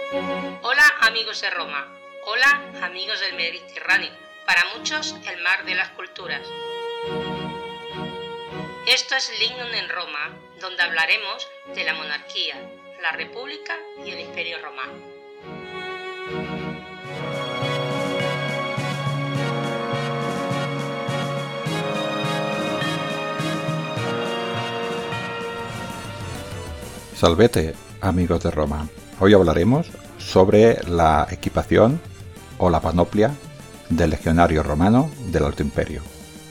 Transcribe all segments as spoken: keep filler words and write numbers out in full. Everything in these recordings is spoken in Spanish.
Hola amigos de Roma, hola amigos del Mediterráneo, para muchos el mar de las culturas. Esto es Lignum en Roma, donde hablaremos de la monarquía, la república y el imperio romano. Salvete, amigos de Roma. Hoy hablaremos sobre la equipación o la panoplia del legionario romano del Alto Imperio.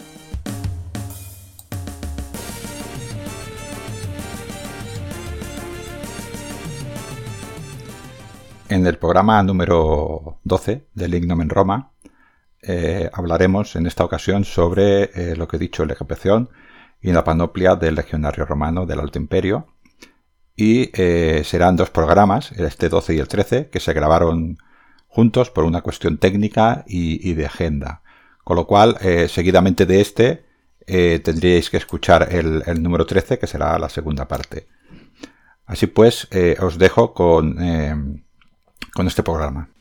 En el programa número doce del Lignum en Roma eh, hablaremos en esta ocasión sobre eh, lo que he dicho, la equipación y la panoplia del legionario romano del Alto Imperio. Y eh, serán dos programas, este doce y el trece, que se grabaron juntos por una cuestión técnica y, y de agenda. Con lo cual, eh, seguidamente de este, eh, tendríais que escuchar el, el número trece, que será la segunda parte. Así pues, eh, os dejo con, eh, con este programa.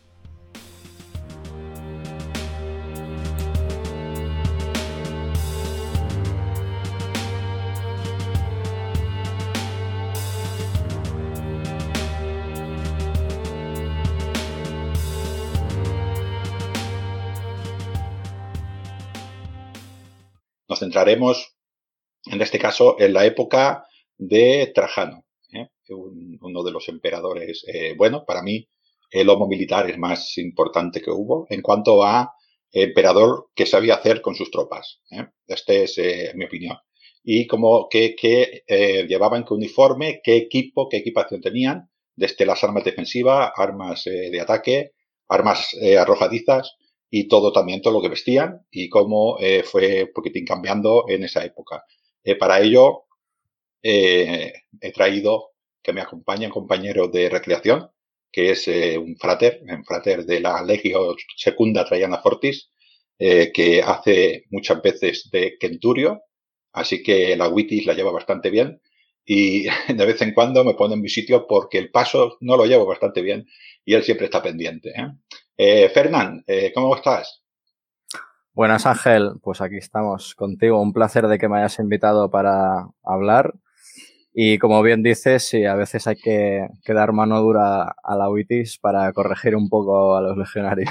Nos centraremos, en este caso, en la época de Trajano, ¿eh? Un, uno de los emperadores, eh, bueno, para mí, el homo militar es más importante que hubo en cuanto a emperador que sabía hacer con sus tropas. ¿eh? Este es eh, mi opinión. Y como que, que eh, llevaban qué uniforme, qué equipo, qué equipación tenían, desde las armas defensivas, armas eh, de ataque, armas eh, arrojadizas, y todo también, todo lo que vestían y cómo eh, fue un poquitín cambiando en esa época. Eh, para ello eh, he traído que me acompañen compañeros de recreación, que es eh, un frater, un frater de la Legio Secunda Traiana Fortis, eh, que hace muchas veces de centurio, así que la Witis la lleva bastante bien y de vez en cuando me pone en mi sitio porque el paso no lo llevo bastante bien y él siempre está pendiente. ¿eh? Eh, Fernán, eh, ¿cómo estás? Buenas, Ángel. Pues aquí estamos contigo. Un placer de que me hayas invitado para hablar. Y como bien dices, sí, a veces hay que, que dar mano dura a la Witis para corregir un poco a los legionarios.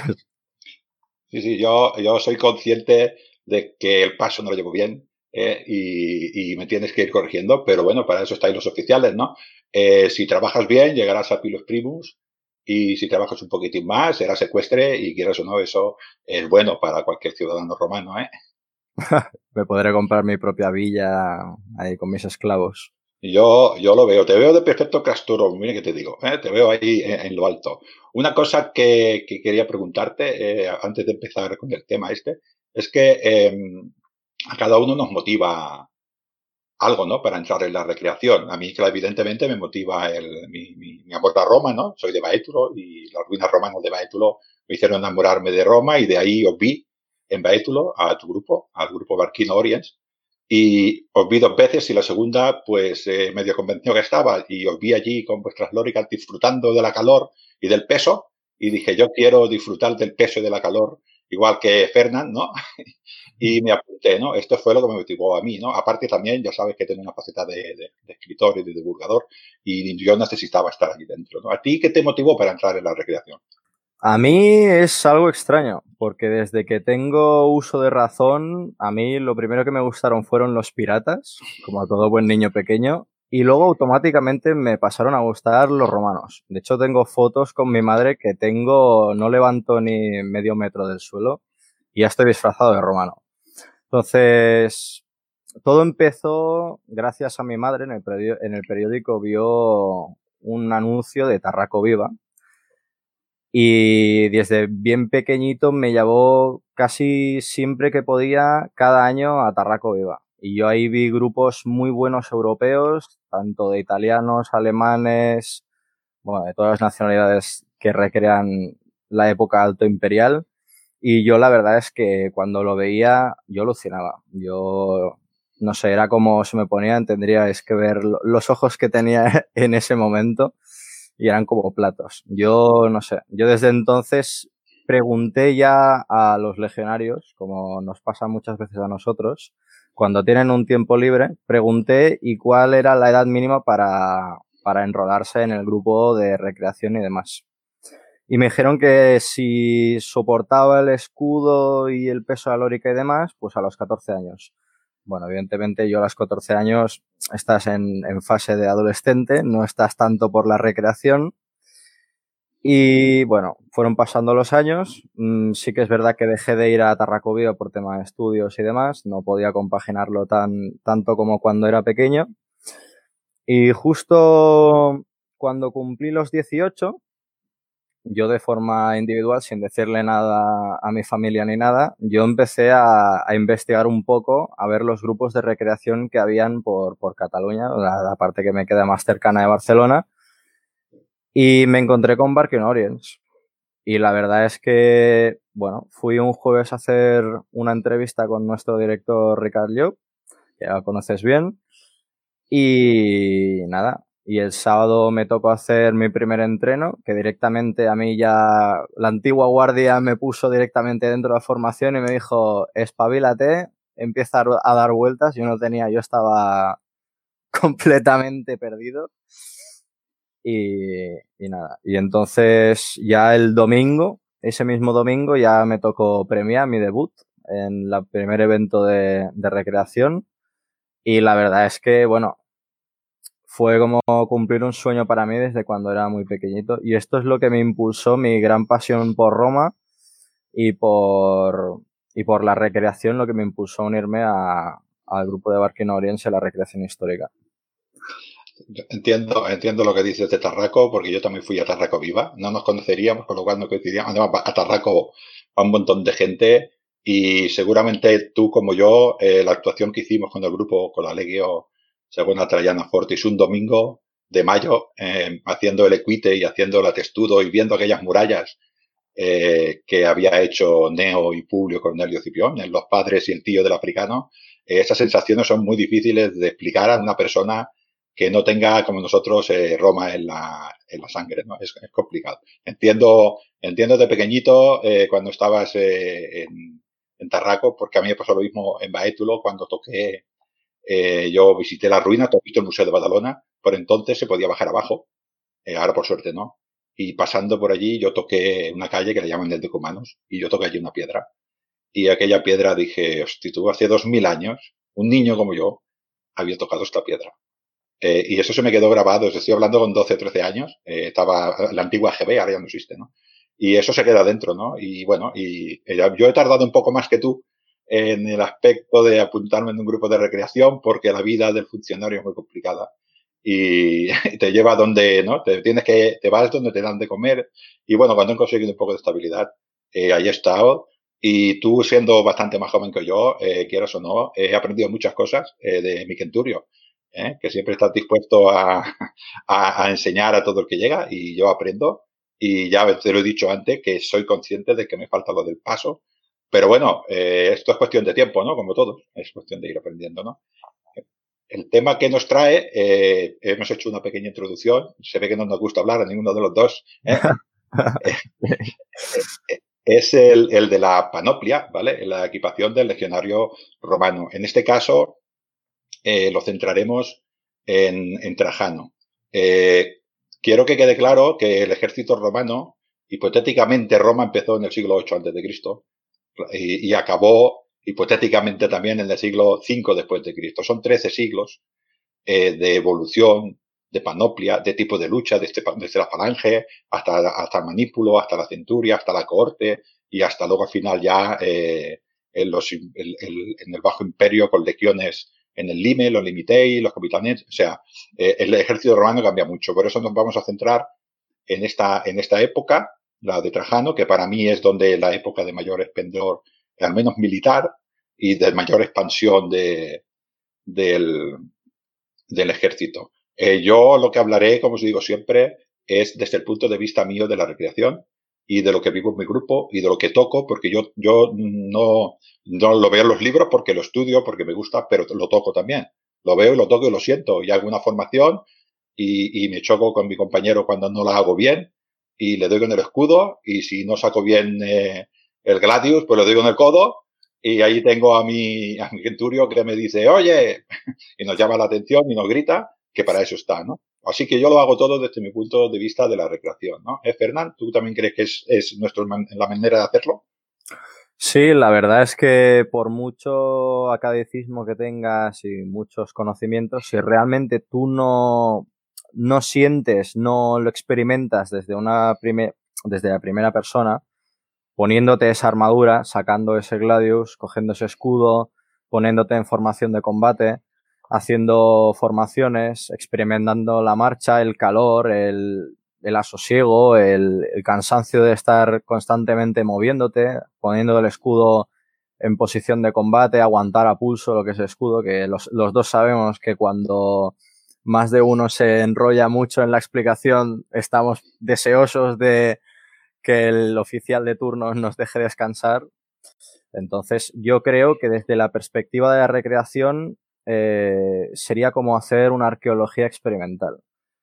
Sí, sí, yo, yo soy consciente de que el paso no lo llevo bien eh, y, y me tienes que ir corrigiendo, pero bueno, para eso estáis los oficiales, ¿no? Eh, si trabajas bien, llegarás a Pilus Primus y si trabajas un poquitín más, serás ecuestre y quieras o no, eso es bueno para cualquier ciudadano romano, ¿eh? Me podré comprar mi propia villa ahí con mis esclavos. Yo, yo lo veo, te veo de perfecto casturo, mira que te digo, ¿eh? Te veo ahí en, en, lo alto. Una cosa que, que quería preguntarte eh, antes de empezar con el tema este, es que eh, a cada uno nos motiva algo, ¿no? Para entrar en la recreación. A mí, claro, evidentemente, me motiva el, mi, mi, mi amor a Roma, ¿no? Soy de Baétulo y las ruinas romanas de Baétulo me hicieron enamorarme de Roma y de ahí os vi en Baétulo a tu grupo, al grupo Barquino Oriens. Y os vi dos veces y la segunda, pues, eh, medio convenció que estaba y os vi allí con vuestras lóricas disfrutando de la calor y del peso y dije, yo quiero disfrutar del peso y de la calor igual que Fernán, ¿no? Y me apunté, ¿no? Esto fue lo que me motivó a mí, ¿no? Aparte también, ya sabes que tengo una faceta de, de, de escritor y de divulgador y yo necesitaba estar aquí dentro, ¿no? ¿A ti qué te motivó para entrar en la recreación? A mí es algo extraño, porque desde que tengo uso de razón, a mí lo primero que me gustaron fueron los piratas, como a todo buen niño pequeño, y luego automáticamente me pasaron a gustar los romanos. De hecho, tengo fotos con mi madre que tengo, no levanto ni medio metro del suelo y ya estoy disfrazado de romano. Entonces, todo empezó gracias a mi madre. En el periódico, en el periódico vio un anuncio de Tarraco Viva. Y desde bien pequeñito me llevó casi siempre que podía, cada año a Tarraco Viva. Y yo ahí vi grupos muy buenos europeos, tanto de italianos, alemanes, bueno, de todas las nacionalidades que recrean la época alto imperial. Y yo la verdad es que cuando lo veía, yo alucinaba. Yo, no sé, era como se me ponían, tendríais que ver los ojos que tenía en ese momento. y eran como platos. Yo no sé, yo desde entonces pregunté ya a los legionarios, como nos pasa muchas veces a nosotros, cuando tienen un tiempo libre, pregunté y cuál era la edad mínima para, para enrolarse en el grupo de recreación y demás. Y me dijeron que si soportaba el escudo y el peso alórica y demás, pues a los catorce años. Bueno, evidentemente yo a los catorce años estás en, en fase de adolescente, no estás tanto por la recreación. Y bueno, fueron pasando los años. Mm, sí que es verdad que dejé de ir a Tarracovia por tema de estudios y demás. No podía compaginarlo tan, tanto como cuando era pequeño. Y justo cuando cumplí los dieciocho, yo de forma individual, sin decirle nada a mi familia ni nada, yo empecé a, a investigar un poco, a ver los grupos de recreación que habían por, por Cataluña, la, la parte que me queda más cercana de Barcelona, y me encontré con Barking Orients. Y la verdad es que, bueno, fui un jueves a hacer una entrevista con nuestro director Ricard Llop, que ya lo conoces bien, y nada, y el sábado me tocó hacer mi primer entreno, que directamente a mí ya la antigua guardia me puso directamente dentro de la formación y me dijo, espabilate, empieza a dar vueltas. Yo no tenía, yo estaba completamente perdido. Y, y nada, y entonces ya el domingo, ese mismo domingo ya me tocó premiar mi debut en el primer evento de, de recreación. Y la verdad es que, bueno, fue como cumplir un sueño para mí desde cuando era muy pequeñito. Y esto es lo que me impulsó mi gran pasión por Roma y por, y por la recreación, lo que me impulsó a unirme a, al grupo de Barking Orients en la recreación histórica. Entiendo, entiendo lo que dices de Tarraco, porque yo también fui a Tarraco Viva. No nos conoceríamos, con lo cual no coincidíamos. Además, a Tarraco va un montón de gente y seguramente tú como yo, eh, la actuación que hicimos con el grupo, con la Legio Segunda Traiana Fortis, un domingo de mayo, eh, haciendo el equite y haciendo la testudo y viendo aquellas murallas eh, que había hecho Neo y Publio Cornelio Cipión, los padres y el tío del africano. Eh, esas sensaciones son muy difíciles de explicar a una persona que no tenga, como nosotros, eh, Roma en la, en la sangre, ¿no? Es, es complicado. Entiendo, entiendo de pequeñito, eh, cuando estabas eh, en, en Tarraco, porque a mí me pasó lo mismo en Baétulo, cuando toqué, eh, yo visité la ruina, todo visto el Museo de Badalona, por entonces se podía bajar abajo, eh, ahora por suerte no. Y pasando por allí, yo toqué una calle que le llaman del Decumanos, y yo toqué allí una piedra. Y aquella piedra dije, hostia, tú hace dos mil años, un niño como yo, había tocado esta piedra. Eh, y eso se me quedó grabado, os estoy hablando con doce o trece años, eh, estaba la antigua G B, ahora ya no existe, ¿no? Y eso se queda dentro, ¿no? Y bueno, y eh, yo he tardado un poco más que tú en el aspecto de apuntarme en un grupo de recreación porque la vida del funcionario es muy complicada y te lleva donde, ¿no? Te tienes que, te vas donde te dan de comer y bueno, cuando he conseguido un poco de estabilidad, eh, ahí he estado. Y tú siendo bastante más joven que yo, eh, quieras o no, he aprendido muchas cosas eh, de mi Kenturio. ¿eh? Que siempre estás dispuesto a, a, a, enseñar a todo el que llega y yo aprendo y ya te lo he dicho antes que soy consciente de que me falta lo del paso, pero bueno, eh, esto es cuestión de tiempo, ¿no? Como todo, es cuestión de ir aprendiendo, ¿no? El tema que nos trae, eh, hemos hecho una pequeña introducción, se ve que no nos gusta hablar a ninguno de los dos, ¿eh? es el, el de la panoplia, ¿vale? La equipación del legionario romano. En este caso, Eh, lo centraremos en, en Trajano. Eh, quiero que quede claro que el ejército romano, hipotéticamente Roma empezó en el siglo ocho antes de Cristo y, y acabó hipotéticamente también en el siglo cinco después de Cristo. Son trece siglos eh, de evolución, de panoplia, de tipo de lucha, desde, desde la falange hasta, hasta el manípulo, hasta la centuria, hasta la cohorte y hasta luego al final ya eh, en, los, el, el, en el Bajo Imperio con legiones en el Lime, los Limitei, los Capitanes, o sea, eh, el ejército romano cambia mucho. Por eso nos vamos a centrar en esta, en esta época, la de Trajano, que para mí es donde la época de mayor esplendor, al menos militar, y de mayor expansión de, del, del ejército. Eh, yo lo que hablaré, como os digo siempre, es desde el punto de vista mío de la recreación y de lo que vivo en mi grupo y de lo que toco, porque yo, yo no, no lo veo en los libros porque lo estudio, porque me gusta, pero lo toco también. Lo veo y lo toco y lo siento. Y hago una formación y, y me choco con mi compañero cuando no la hago bien y le doy con el escudo y si no saco bien eh, el Gladius, pues le doy con el codo y ahí tengo a mi, a mi centurio que me dice, oye, y nos llama la atención y nos grita que para eso está, ¿no? Así que yo lo hago todo desde mi punto de vista de la recreación, ¿no? ¿Eh, Fernán? ¿Tú también crees que es, es nuestro, la manera de hacerlo? Sí, la verdad es que por mucho academicismo que tengas y muchos conocimientos, si realmente tú no, no sientes, no lo experimentas desde una prime- desde la primera persona, poniéndote esa armadura, sacando ese Gladius, cogiendo ese escudo, poniéndote en formación de combate, haciendo formaciones, experimentando la marcha, el calor, el, el asosiego, el, el cansancio de estar constantemente moviéndote, poniendo el escudo en posición de combate, aguantar a pulso lo que es el escudo, que los, los dos sabemos que cuando más de uno se enrolla mucho en la explicación, estamos deseosos de que el oficial de turno nos deje descansar. Entonces, yo creo que desde la perspectiva de la recreación eh, sería como hacer una arqueología experimental.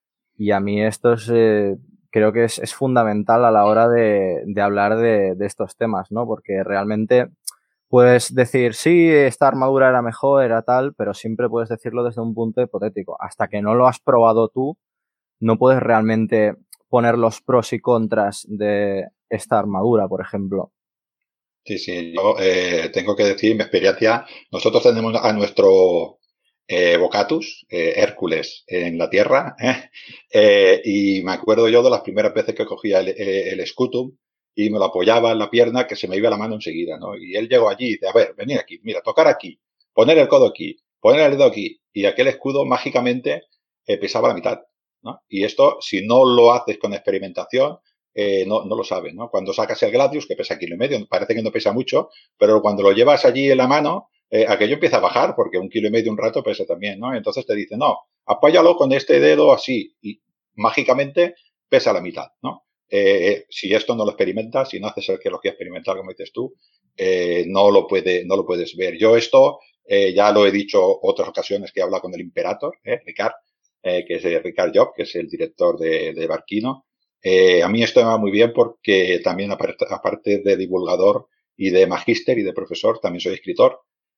Y a mí esto es, eh, creo que es, es fundamental a la hora de, de hablar de, de estos temas, ¿no? Porque realmente puedes decir, sí, esta armadura era mejor, era tal, pero siempre puedes decirlo desde un punto hipotético. Hasta que no lo has probado tú, no puedes realmente poner los pros y contras de esta armadura, por ejemplo. Sí, sí, yo eh, tengo que decir mi experiencia. Nosotros tenemos a nuestro eh, Vocatus, eh, Hércules, en la Tierra, ¿eh? Eh, y me acuerdo yo de las primeras veces que cogía el, el Scutum y me lo apoyaba en la pierna que se me iba la mano enseguida, ¿no? Y él llegó allí y dice, a ver, venid aquí, mira, tocar aquí, poner el codo aquí, poner el dedo aquí, y aquel escudo mágicamente eh, pesaba la mitad, ¿no? Y esto, si no lo haces con experimentación, eh, no, no lo sabes, ¿no? Cuando sacas el Gladius, que pesa kilo y medio, parece que no pesa mucho, pero cuando lo llevas allí en la mano, eh, aquello empieza a bajar, porque un kilo y medio un rato pesa también, ¿no? Entonces te dice, no, apóyalo con este dedo así, y mágicamente pesa la mitad, ¿no? Eh, si esto no lo experimentas, si no haces arqueología experimental, como dices tú, eh, no, lo puede, no lo puedes ver. Yo esto eh, ya lo he dicho otras ocasiones que he hablado con el Imperator, ¿eh? Ricard, eh, que es eh, Ricard Job, que es el director de, de Barquino. Eh, a mí esto me va muy bien porque también, aparte de divulgador y de magíster y de profesor, también soy escritor.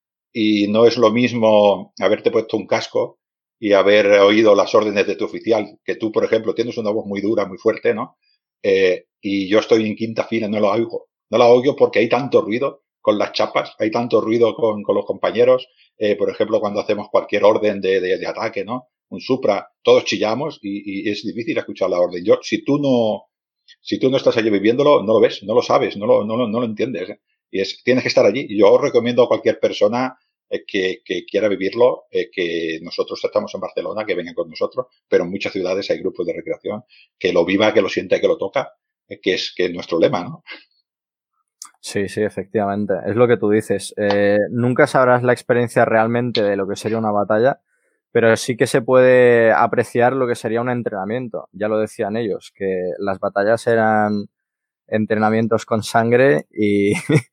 Y no es lo mismo haberte puesto un casco y haber oído las órdenes de tu oficial, que tú, por ejemplo, tienes una voz muy dura, muy fuerte, ¿no? Eh, y yo estoy en quinta fila, no lo oigo. No la oigo porque hay tanto ruido con las chapas, hay tanto ruido con, con los compañeros. Eh, por ejemplo, cuando hacemos cualquier orden de, de, de ataque, ¿no? Un supra, todos chillamos y, y, es difícil escuchar la orden. Yo, si tú no, si tú no estás allí viviéndolo, no lo ves, no lo sabes, no lo, no lo, no lo entiendes. ¿eh? Y es, tienes que estar allí. Yo recomiendo a cualquier persona eh, que, que, quiera vivirlo, eh, que nosotros estamos en Barcelona, que vengan con nosotros, pero en muchas ciudades hay grupos de recreación, que lo viva, que lo sienta, que lo toca, eh, que es que es nuestro lema, ¿no? Sí, sí, efectivamente. Es lo que tú dices. Eh, nunca sabrás la experiencia realmente de lo que sería una batalla, pero sí que se puede apreciar lo que sería un entrenamiento. Ya lo decían ellos, que las batallas eran entrenamientos con sangre y,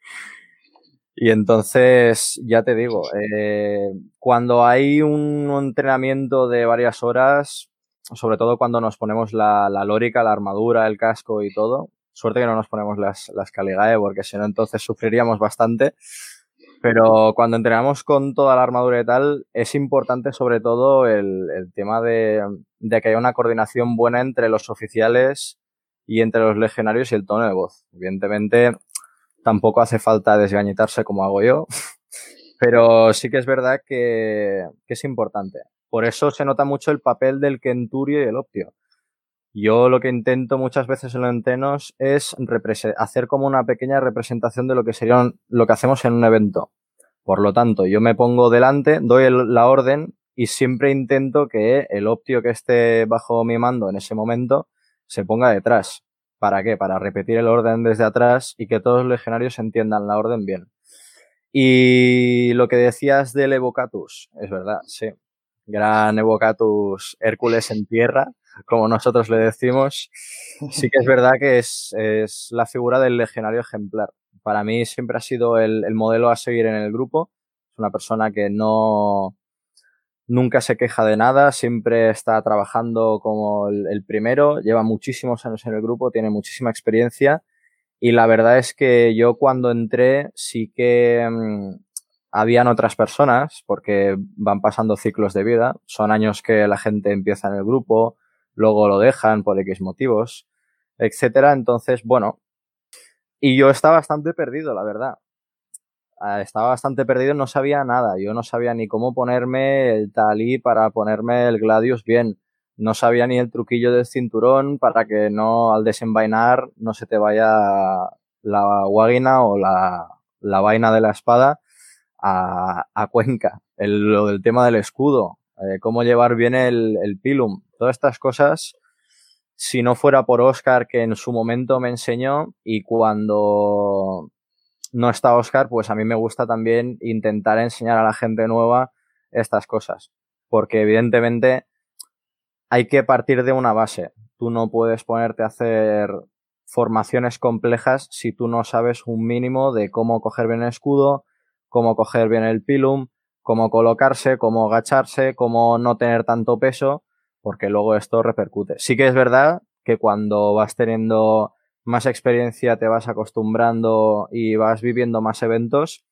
y entonces, ya te digo, eh, cuando hay un entrenamiento de varias horas, sobre todo cuando nos ponemos la, la lórica, la armadura, el casco y todo, suerte que no nos ponemos las, las Caligae, porque si no entonces sufriríamos bastante. Pero cuando entrenamos con toda la armadura y tal, es importante sobre todo el, el tema de, de que haya una coordinación buena entre los oficiales y entre los legionarios y el tono de voz. Evidentemente, tampoco hace falta desgañitarse como hago yo, pero sí que es verdad que, que es importante. Por eso se nota mucho el papel del Kenturio y el Optio. Yo lo que intento muchas veces en los entrenos es hacer como una pequeña representación de lo que sería un, lo que hacemos en un evento. Por lo tanto, yo me pongo delante, doy el, la orden y siempre intento que el Optio que esté bajo mi mando en ese momento se ponga detrás. ¿Para qué? Para repetir el orden desde atrás y que todos los legionarios entiendan la orden bien. Y lo que decías del Evocatus, es verdad, sí. Gran Evocatus Hércules en tierra, como nosotros le decimos. Sí que es verdad que es, es la figura del legionario ejemplar. Para mí siempre ha sido el, el modelo a seguir en el grupo. Es una persona que no, nunca se queja de nada, siempre está trabajando como el, el primero, lleva muchísimos años en el grupo, tiene muchísima experiencia y la verdad es que yo cuando entré sí que mmm, habían otras personas porque van pasando ciclos de vida, son años que la gente empieza en el grupo, luego lo dejan por X motivos, etcétera. Entonces, bueno, y yo estaba bastante perdido, la verdad. Estaba bastante perdido, no sabía nada. Yo no sabía ni cómo ponerme el talí para ponerme el Gladius bien. No sabía ni el truquillo del cinturón para que no, al desenvainar, no se te vaya la guaguina o la, la vaina de la espada a, a Cuenca. El, lo del tema del escudo, eh, cómo llevar bien el, el pilum. Todas estas cosas, si no fuera por Óscar, que en su momento me enseñó, y cuando no está Óscar, pues a mí me gusta también intentar enseñar a la gente nueva estas cosas, porque evidentemente hay que partir de una base. Tú no puedes ponerte a hacer formaciones complejas si tú no sabes un mínimo de cómo coger bien el escudo, cómo coger bien el pilum, cómo colocarse, cómo agacharse, cómo no tener tanto peso, porque luego esto repercute. Sí que es verdad que cuando vas teniendo más experiencia, te vas acostumbrando y vas viviendo más eventos,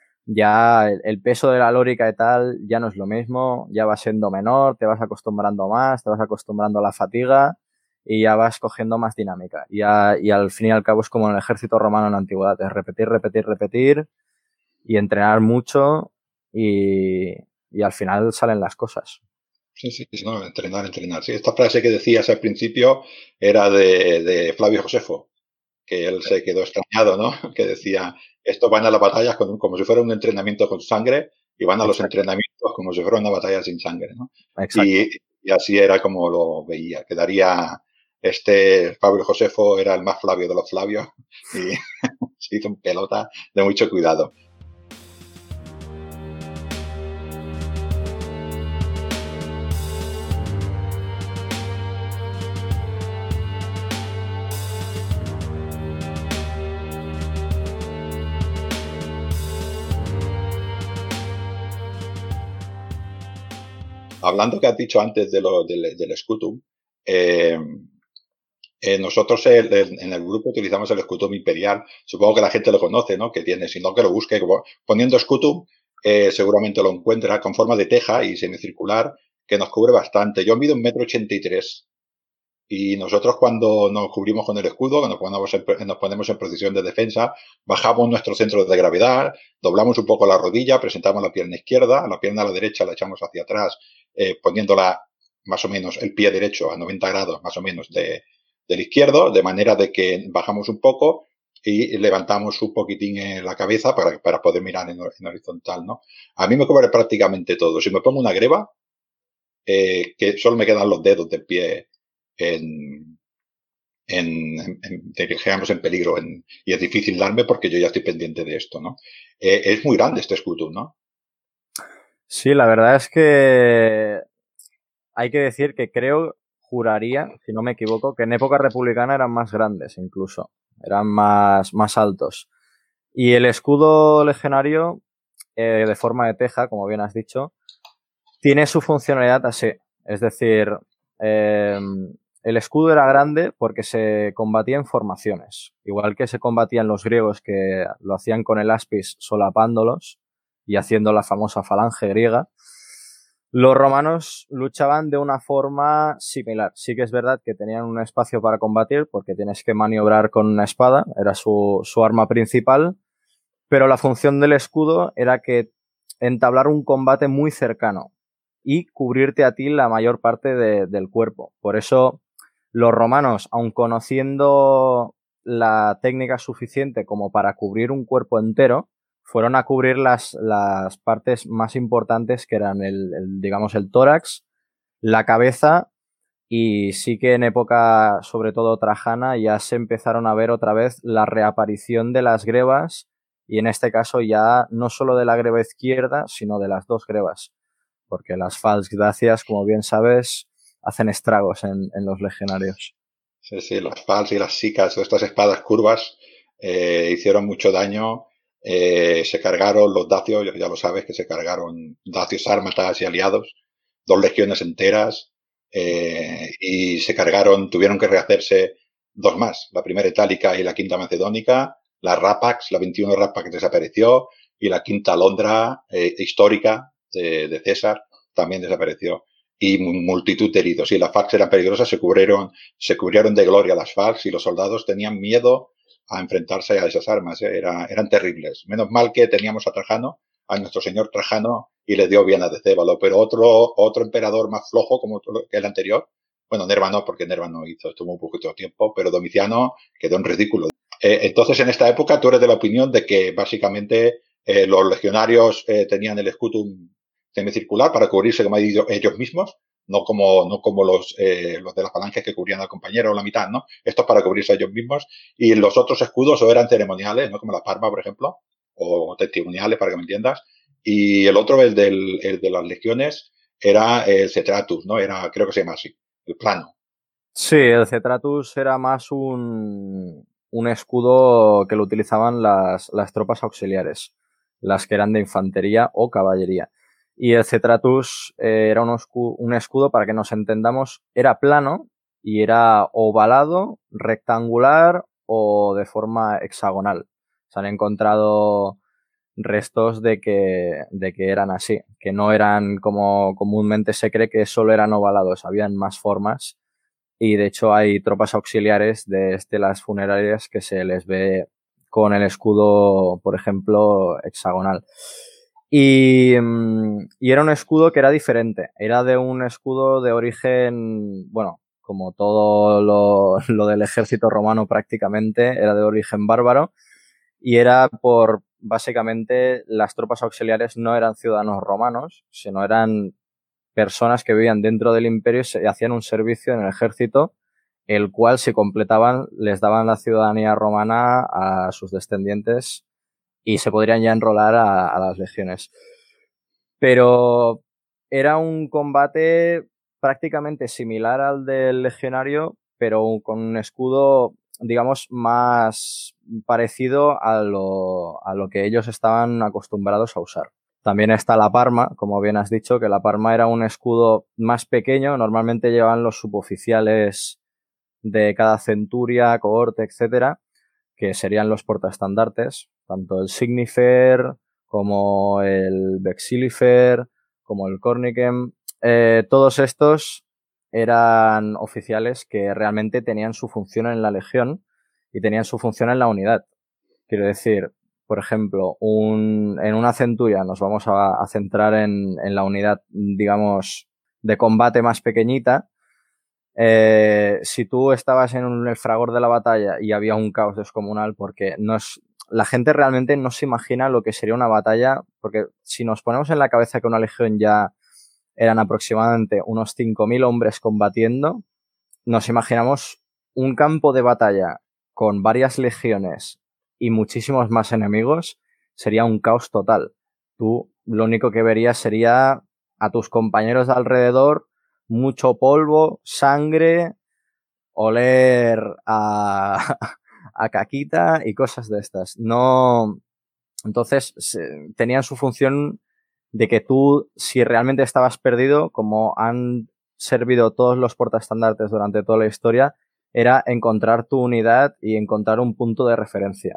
ya el, el peso de la lórica y tal ya no es lo mismo, ya va siendo menor, te vas acostumbrando más, te vas acostumbrando a la fatiga y ya vas cogiendo más dinámica. Y, a, y al fin y al cabo es como en el ejército romano en la antigüedad, es repetir, repetir, repetir y entrenar mucho y, y al final salen las cosas. Sí, sí, sí, no, entrenar, entrenar. Sí, esta frase que decías al principio era de, de Flavio Josefo, que él se quedó extrañado, ¿no? Que decía, estos van a las batallas con, como si fuera un entrenamiento con sangre y van a los Exacto. entrenamientos como si fuera una batalla sin sangre, ¿no? Exacto. Y, y así era como lo veía. Quedaría, este Flavio Josefo era el más Flavio de los Flavios y se hizo un pelota de mucho cuidado. Hablando que has dicho antes de lo, del, del Scutum, eh, eh, nosotros el, el, en el grupo utilizamos el Scutum Imperial. Supongo que la gente lo conoce, ¿no? Que tiene, si no que lo busque. Poniendo Scutum, eh, seguramente lo encuentra con forma de teja y semicircular, que nos cubre bastante. Yo mido un metro ochenta y tres. Y nosotros cuando nos cubrimos con el escudo, cuando ponemos en, nos ponemos en posición de defensa, bajamos nuestro centro de gravedad, doblamos un poco la rodilla, presentamos la pierna izquierda, la pierna a la derecha la echamos hacia atrás, eh, poniéndola más o menos el pie derecho a noventa grados más o menos de, del izquierdo, de manera de que bajamos un poco y levantamos un poquitín en la cabeza para, para poder mirar en, en horizontal, ¿no? A mí me cubre prácticamente todo. Si me pongo una greba, eh, que solo me quedan los dedos del pie en, en, en, digamos, en peligro en, y es difícil darme porque yo ya estoy pendiente de esto, ¿no? Eh, es muy grande este Scutum, ¿no? Sí, la verdad es que hay que decir que creo, juraría, si no me equivoco, que en época republicana eran más grandes incluso, eran más, más altos. Y el escudo legionario, eh, de forma de teja, como bien has dicho, tiene su funcionalidad así. Es decir, eh, el escudo era grande porque se combatía en formaciones. Igual que se combatían los griegos que lo hacían con el aspis solapándolos y haciendo la famosa falange griega, los romanos luchaban de una forma similar. Sí que es verdad que tenían un espacio para combatir porque tienes que maniobrar con una espada, era su, su arma principal, pero la función del escudo era que entablar un combate muy cercano y cubrirte a ti la mayor parte de, del cuerpo. Por eso los romanos, aun conociendo la técnica suficiente como para cubrir un cuerpo entero, fueron a cubrir las, las partes más importantes que eran el, el, digamos, el tórax, la cabeza y sí que en época, sobre todo trajana, ya se empezaron a ver otra vez la reaparición de las grebas y en este caso ya no solo de la greba izquierda, sino de las dos grebas, porque las fals gracias, como bien sabes, hacen estragos en, en los legionarios. Sí, sí, las fals y las sicas, estas espadas curvas, eh, hicieron mucho daño. Eh, se cargaron los dacios, ya lo sabes, que se cargaron dacios, sármatas y aliados dos legiones enteras, eh, y se cargaron, tuvieron que rehacerse dos más, la primera itálica y la quinta macedónica, la Rapax, la veintiuno Rapax desapareció, y la quinta Alondra, eh, histórica de, de César, también desapareció. Y multitud de heridos. Y las F A R C eran peligrosas, se cubrieron, se cubrieron de gloria las F A R C, y los soldados tenían miedo a enfrentarse a esas armas. ¿eh? Era, eran terribles. Menos mal que teníamos a Trajano, a nuestro señor Trajano, y le dio bien a Decébalo. Pero otro, otro emperador más flojo como el anterior, bueno, Nerva no, porque Nerva no hizo, estuvo un poquito de tiempo, pero Domiciano quedó en ridículo. Eh, entonces, en esta época, tú eres de la opinión de que básicamente eh, los legionarios eh, tenían el escutum semicircular para cubrirse como ellos, ellos mismos, no como, no como los, eh, los de las falanges que cubrían al compañero o la mitad, ¿no? Esto es para cubrirse a ellos mismos. Y los otros escudos o eran ceremoniales, ¿no? Como la Parma, por ejemplo, o testimoniales, para que me entiendas. Y el otro, el, del, el de las legiones, era el Cetratus, ¿no? Era, creo que se llama así, el plano. Sí, el Cetratus era más un, un escudo que lo utilizaban las, las tropas auxiliares, las que eran de infantería o caballería. Y el Cetratus eh, era un escudo, un escudo, para que nos entendamos, era plano y era ovalado, rectangular o de forma hexagonal. Se han encontrado restos de que, de que eran así, que no eran como comúnmente se cree, que solo eran ovalados, habían más formas. Y de hecho hay tropas auxiliares de estelas funerarias que se les ve con el escudo, por ejemplo, hexagonal. Y, y era un escudo que era diferente. Era de un escudo de origen, bueno, como todo lo, lo del ejército romano prácticamente, era de origen bárbaro. Y era por, básicamente, las tropas auxiliares no eran ciudadanos romanos, sino eran personas que vivían dentro del imperio y hacían un servicio en el ejército, el cual, si completaban, les daban la ciudadanía romana a sus descendientes y se podrían ya enrolar a, a las legiones. Pero era un combate prácticamente similar al del legionario, pero con un escudo, digamos, más parecido a lo, a lo que ellos estaban acostumbrados a usar. También está la Parma, como bien has dicho, que la Parma era un escudo más pequeño. Normalmente llevan los suboficiales de cada centuria, cohorte, etcétera, que serían los portaestandartes, tanto el Signifer como el Vexilifer, como el Cornicem. Eh, todos estos eran oficiales que realmente tenían su función en la legión y tenían su función en la unidad. Quiero decir, por ejemplo, un, en una centuria nos vamos a, a centrar en, en la unidad, digamos, de combate más pequeñita. Eh, si tú estabas en un, el fragor de la batalla y había un caos descomunal, porque no es, la gente realmente no se imagina lo que sería una batalla, porque si nos ponemos en la cabeza que una legión ya eran aproximadamente unos cinco mil hombres combatiendo, nos imaginamos un campo de batalla con varias legiones y muchísimos más enemigos, sería un caos total. Tú lo único que verías sería a tus compañeros de alrededor, mucho polvo, sangre, oler a, a caquita y cosas de estas. No, entonces se, tenían su función de que tú, si realmente estabas perdido, como han servido todos los portaestandartes durante toda la historia, era encontrar tu unidad y encontrar un punto de referencia.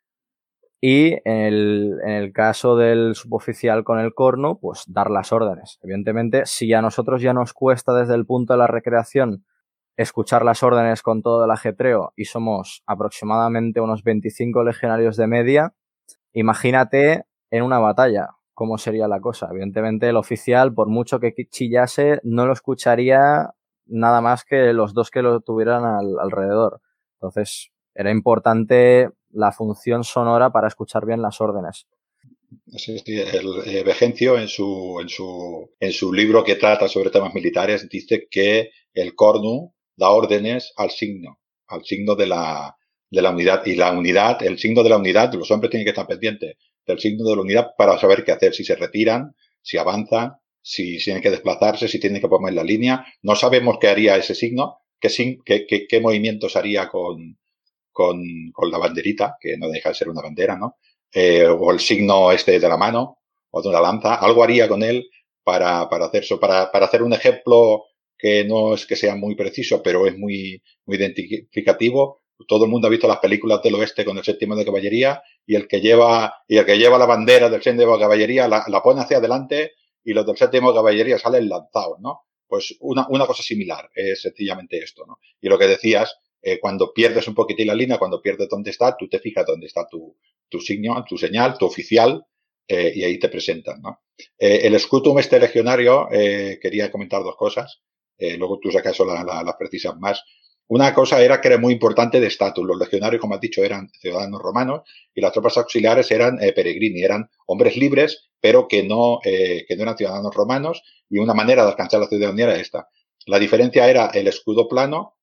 Y en el, en el caso del suboficial con el corno, pues dar las órdenes. Evidentemente, si a nosotros ya nos cuesta desde el punto de la recreación escuchar las órdenes con todo el ajetreo y somos aproximadamente unos veinticinco legionarios de media, imagínate en una batalla cómo sería la cosa. Evidentemente el oficial, por mucho que chillase, no lo escucharía nada más que los dos que lo tuvieran al, alrededor. Entonces era importante la función sonora para escuchar bien las órdenes. Sí, sí, el eh, Vegencio en su, en su, en su libro que trata sobre temas militares dice que el cornu da órdenes al signo, al signo de la, de la unidad. Y la unidad, el signo de la unidad, los hombres tienen que estar pendientes del signo de la unidad para saber qué hacer, si se retiran, si avanzan, si tienen que desplazarse, si tienen que poner la línea. No sabemos qué haría ese signo, qué, qué, qué, qué movimientos haría con, con, con la banderita, que no deja de ser una bandera, ¿no? Eh, o el signo este de la mano, o de una lanza, algo haría con él, para, para hacer eso. Para, para hacer un ejemplo que no es que sea muy preciso, pero es muy, muy identificativo. Todo el mundo ha visto las películas del oeste con el séptimo de caballería y el que lleva, y el que lleva la bandera del séptimo de caballería la, la pone hacia adelante y los del séptimo de caballería salen lanzados, ¿no? Pues una, una cosa similar es sencillamente esto, ¿no? Y lo que decías, eh, cuando pierdes un poquitín la línea, cuando pierdes dónde está, tú te fijas dónde está tu, tu signo, tu señal, tu oficial, eh, y ahí te presentan, ¿no? Eh, el Scutum este legionario, eh, quería comentar dos cosas, eh, luego tú si acaso las la, la precisas más. Una cosa era que era muy importante de estatus. Los legionarios, como has dicho, eran ciudadanos romanos y las tropas auxiliares eran eh, peregrini, eran hombres libres, pero que no, eh, que no eran ciudadanos romanos, y una manera de alcanzar la ciudadanía era esta. La diferencia era el escudo plano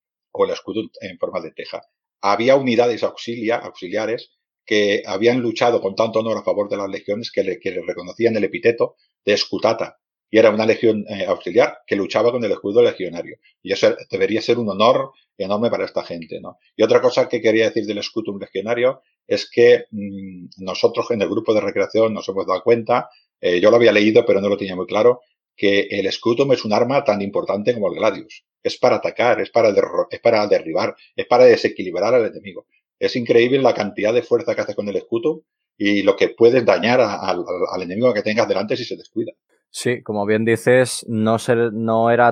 o el escudo en forma de teja. Había unidades auxilia, auxiliares que habían luchado con tanto honor a favor de las legiones que le, que le reconocían el epíteto de escutata, y era una legión eh, auxiliar que luchaba con el escudo legionario. Y eso debería ser un honor enorme para esta gente, ¿no? Y otra cosa que quería decir del escutum legionario es que mmm, nosotros en el grupo de recreación nos hemos dado cuenta, eh, yo lo había leído pero no lo tenía muy claro, que el escutum es un arma tan importante como el gladius. Es para atacar, es para, es para derribar, es para desequilibrar al enemigo. Es increíble la cantidad de fuerza que haces con el escutum y lo que puedes dañar a, a, al enemigo que tengas delante si se descuida. Sí, como bien dices, no, ser, no era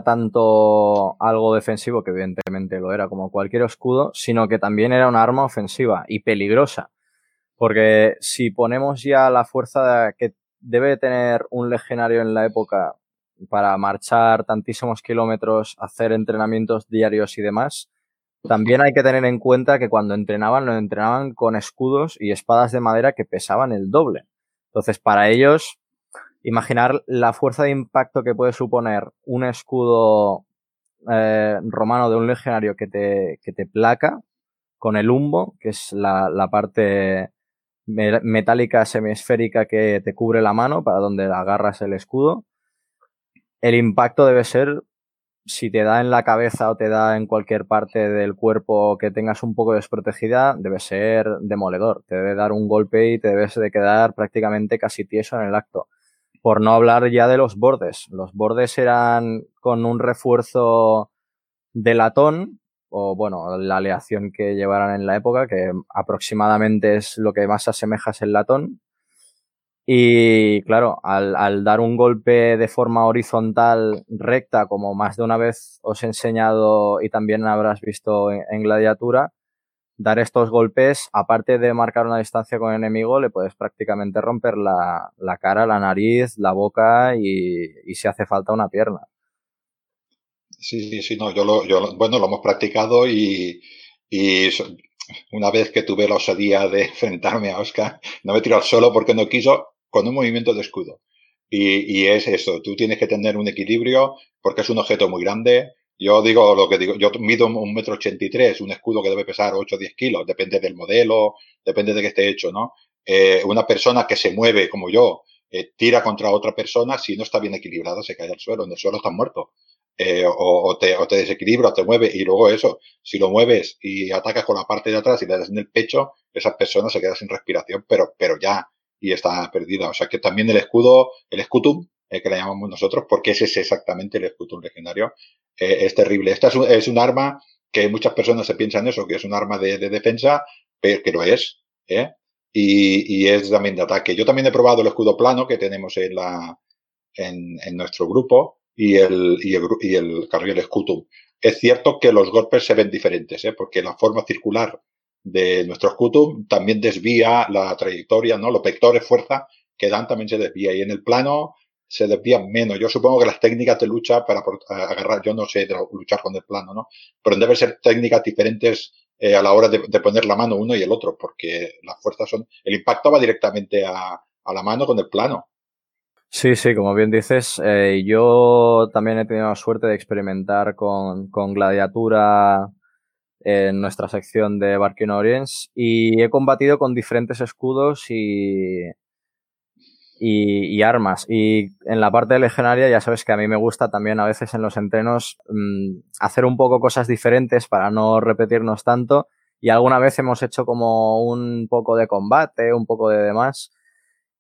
tanto algo defensivo, que evidentemente lo era como cualquier escudo, sino que también era un arma ofensiva y peligrosa. Porque si ponemos ya la fuerza que debe tener un legionario en la época para marchar tantísimos kilómetros, hacer entrenamientos diarios y demás, también hay que tener en cuenta que cuando entrenaban, lo entrenaban con escudos y espadas de madera que pesaban el doble. Entonces, para ellos, imaginar la fuerza de impacto que puede suponer un escudo eh, romano de un legionario que te, que te placa con el humbo, que es la, la parte metálica semiesférica que te cubre la mano para donde agarras el escudo. El impacto debe ser, si te da en la cabeza o te da en cualquier parte del cuerpo que tengas un poco desprotegida, debe ser demoledor. Te debe dar un golpe y te debes de quedar prácticamente casi tieso en el acto. Por no hablar ya de los bordes. Los bordes eran con un refuerzo de latón, o bueno, la aleación que llevaran en la época, que aproximadamente es lo que más se asemeja es el latón. Y claro, al, al dar un golpe de forma horizontal recta, como más de una vez os he enseñado y también habrás visto en, en Gladiatura, dar estos golpes, aparte de marcar una distancia con el enemigo, le puedes prácticamente romper la, la cara, la nariz, la boca y, y si hace falta una pierna. Sí, sí, sí, no, yo lo, yo lo, bueno, lo hemos practicado y, y una vez que tuve la osadía de enfrentarme a Oscar, no me tiró al suelo porque no quiso, con un movimiento de escudo. Y, y es eso, tú tienes que tener un equilibrio porque es un objeto muy grande. Yo digo lo que digo, yo mido un metro ochenta y tres, un escudo que debe pesar ocho o diez kilos, depende del modelo, depende de que esté hecho, ¿no? Eh, una persona que se mueve como yo, eh, tira contra otra persona, si no está bien equilibrada, se cae al suelo, en el suelo está muerto. Eh, o, o, te, o te desequilibra, o te mueve, y luego eso, si lo mueves y atacas con la parte de atrás y le das en el pecho, esa persona se queda sin respiración, pero, pero ya, y está perdida. O sea que también el escudo, el escutum, eh, que le llamamos nosotros, porque ese es exactamente el escutum legendario, eh, es terrible. Esta es un, es un arma que muchas personas se piensan eso, que es un arma de, de defensa, pero que lo es, ¿eh? Y, y es también de ataque. Yo también he probado el escudo plano que tenemos en la, en, en nuestro grupo, y el, y el, y el carril Scutum. Es cierto que los golpes se ven diferentes, ¿eh? Porque la forma circular de nuestro Scutum también desvía la trayectoria, ¿no? Los vectores fuerza que dan también se desvía, y en el plano se desvían menos. Yo supongo que las técnicas de lucha para agarrar, yo no sé de luchar con el plano, ¿no? Pero deben ser técnicas diferentes eh, a la hora de, de poner la mano uno y el otro, porque las fuerzas son, el impacto va directamente a, a la mano con el plano. Sí, sí, como bien dices, eh, yo también he tenido la suerte de experimentar con, con Gladiatura en nuestra sección de Barking Orients y he combatido con diferentes escudos y, y, y armas. Y en la parte de legionaria ya sabes que a mí me gusta también a veces en los entrenos mmm, hacer un poco cosas diferentes para no repetirnos tanto, y alguna vez hemos hecho como un poco de combate, un poco de demás.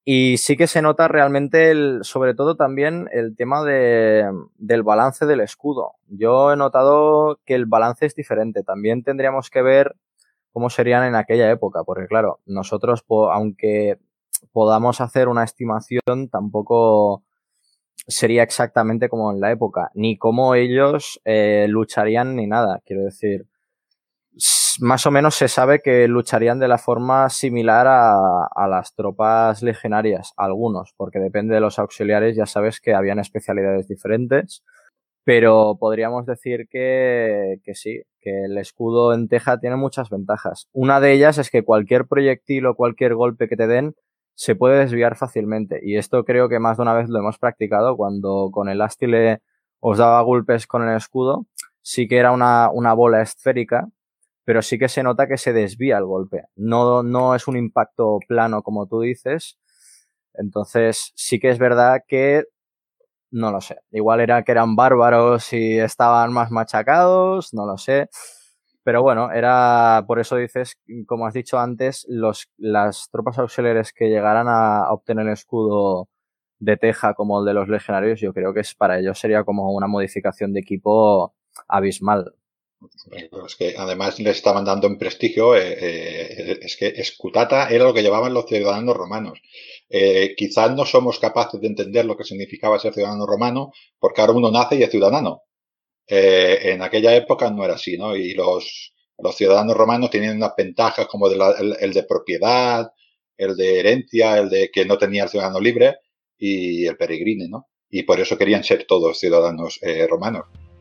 Y sí que se nota realmente, el, sobre todo también el tema de, del balance del escudo. Yo he notado que el balance es diferente. También tendríamos que ver cómo serían en aquella época, porque claro, nosotros, aunque podamos hacer una estimación, tampoco sería exactamente como en la época, ni cómo ellos eh, lucharían ni nada. Quiero decir, más o menos se sabe que lucharían de la forma similar a, a las tropas legionarias, algunos, porque depende de los auxiliares, ya sabes que habían especialidades diferentes, pero podríamos decir que, que sí, que el escudo en teja tiene muchas ventajas. Una de ellas es que cualquier proyectil o cualquier golpe que te den se puede desviar fácilmente, y esto creo que más de una vez lo hemos practicado cuando con el Astile os daba golpes con el escudo. Sí que era una, una bola esférica, pero sí que se nota que se desvía el golpe. No, no es un impacto plano como tú dices. Entonces sí que es verdad que, no lo sé, igual era que eran bárbaros y estaban más machacados, no lo sé. Pero bueno, era, por eso dices, como has dicho antes, los, las tropas auxiliares que llegaran a obtener el escudo de teja como el de los legionarios, yo creo que es, para ellos sería como una modificación de equipo abismal. Es que además le estaban dando en prestigio, eh, eh, es que escutata era lo que llevaban los ciudadanos romanos. Eh, quizás no somos capaces de entender lo que significaba ser ciudadano romano, porque ahora uno nace y es ciudadano. Eh, en aquella época no era así, ¿no? Y los, los ciudadanos romanos tenían unas ventajas como de la, el, el de propiedad, el de herencia, el de que no tenía el ciudadano libre y el peregrine, ¿no? Y por eso querían ser todos ciudadanos eh, romanos.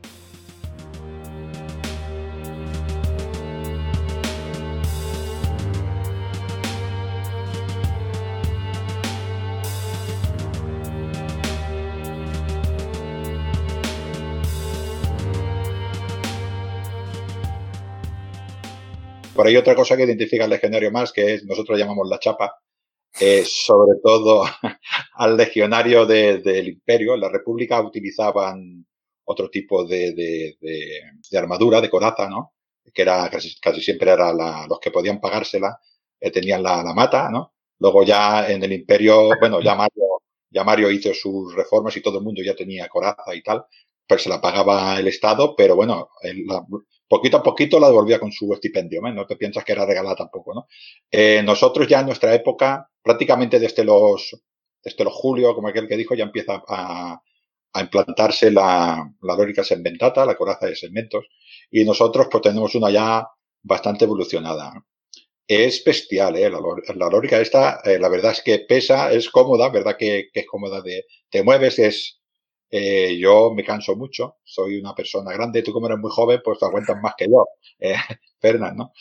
Por ahí otra cosa que identifica al legionario más, que es, nosotros llamamos la chapa, eh, sobre todo al legionario de, del imperio. En la república utilizaban otro tipo de, de, de, de armadura, de coraza, ¿no? Que era casi, casi siempre era la, los que podían pagársela, eh, tenían la, la mata, ¿no? Luego ya en el imperio, bueno, ya Mario, ya Mario hizo sus reformas y todo el mundo ya tenía coraza y tal, pero se la pagaba el Estado, pero bueno, el, la, poquito a poquito la devolvía con su estipendio, ¿eh? No te piensas que era regalada tampoco, ¿no? Eh, nosotros ya en nuestra época, prácticamente desde los, desde los Julio, como aquel que dijo, ya empieza a, a implantarse la, la lórica segmentata, la coraza de segmentos, y nosotros pues tenemos una ya bastante evolucionada. Es bestial, ¿eh? La, la lórica esta, eh, la verdad es que pesa, es cómoda, ¿verdad? Que, que es cómoda de, te mueves, es, eh, yo me canso mucho, soy una persona grande, tú como eres muy joven, pues te aguantas más que yo, eh, Fernand, ¿no?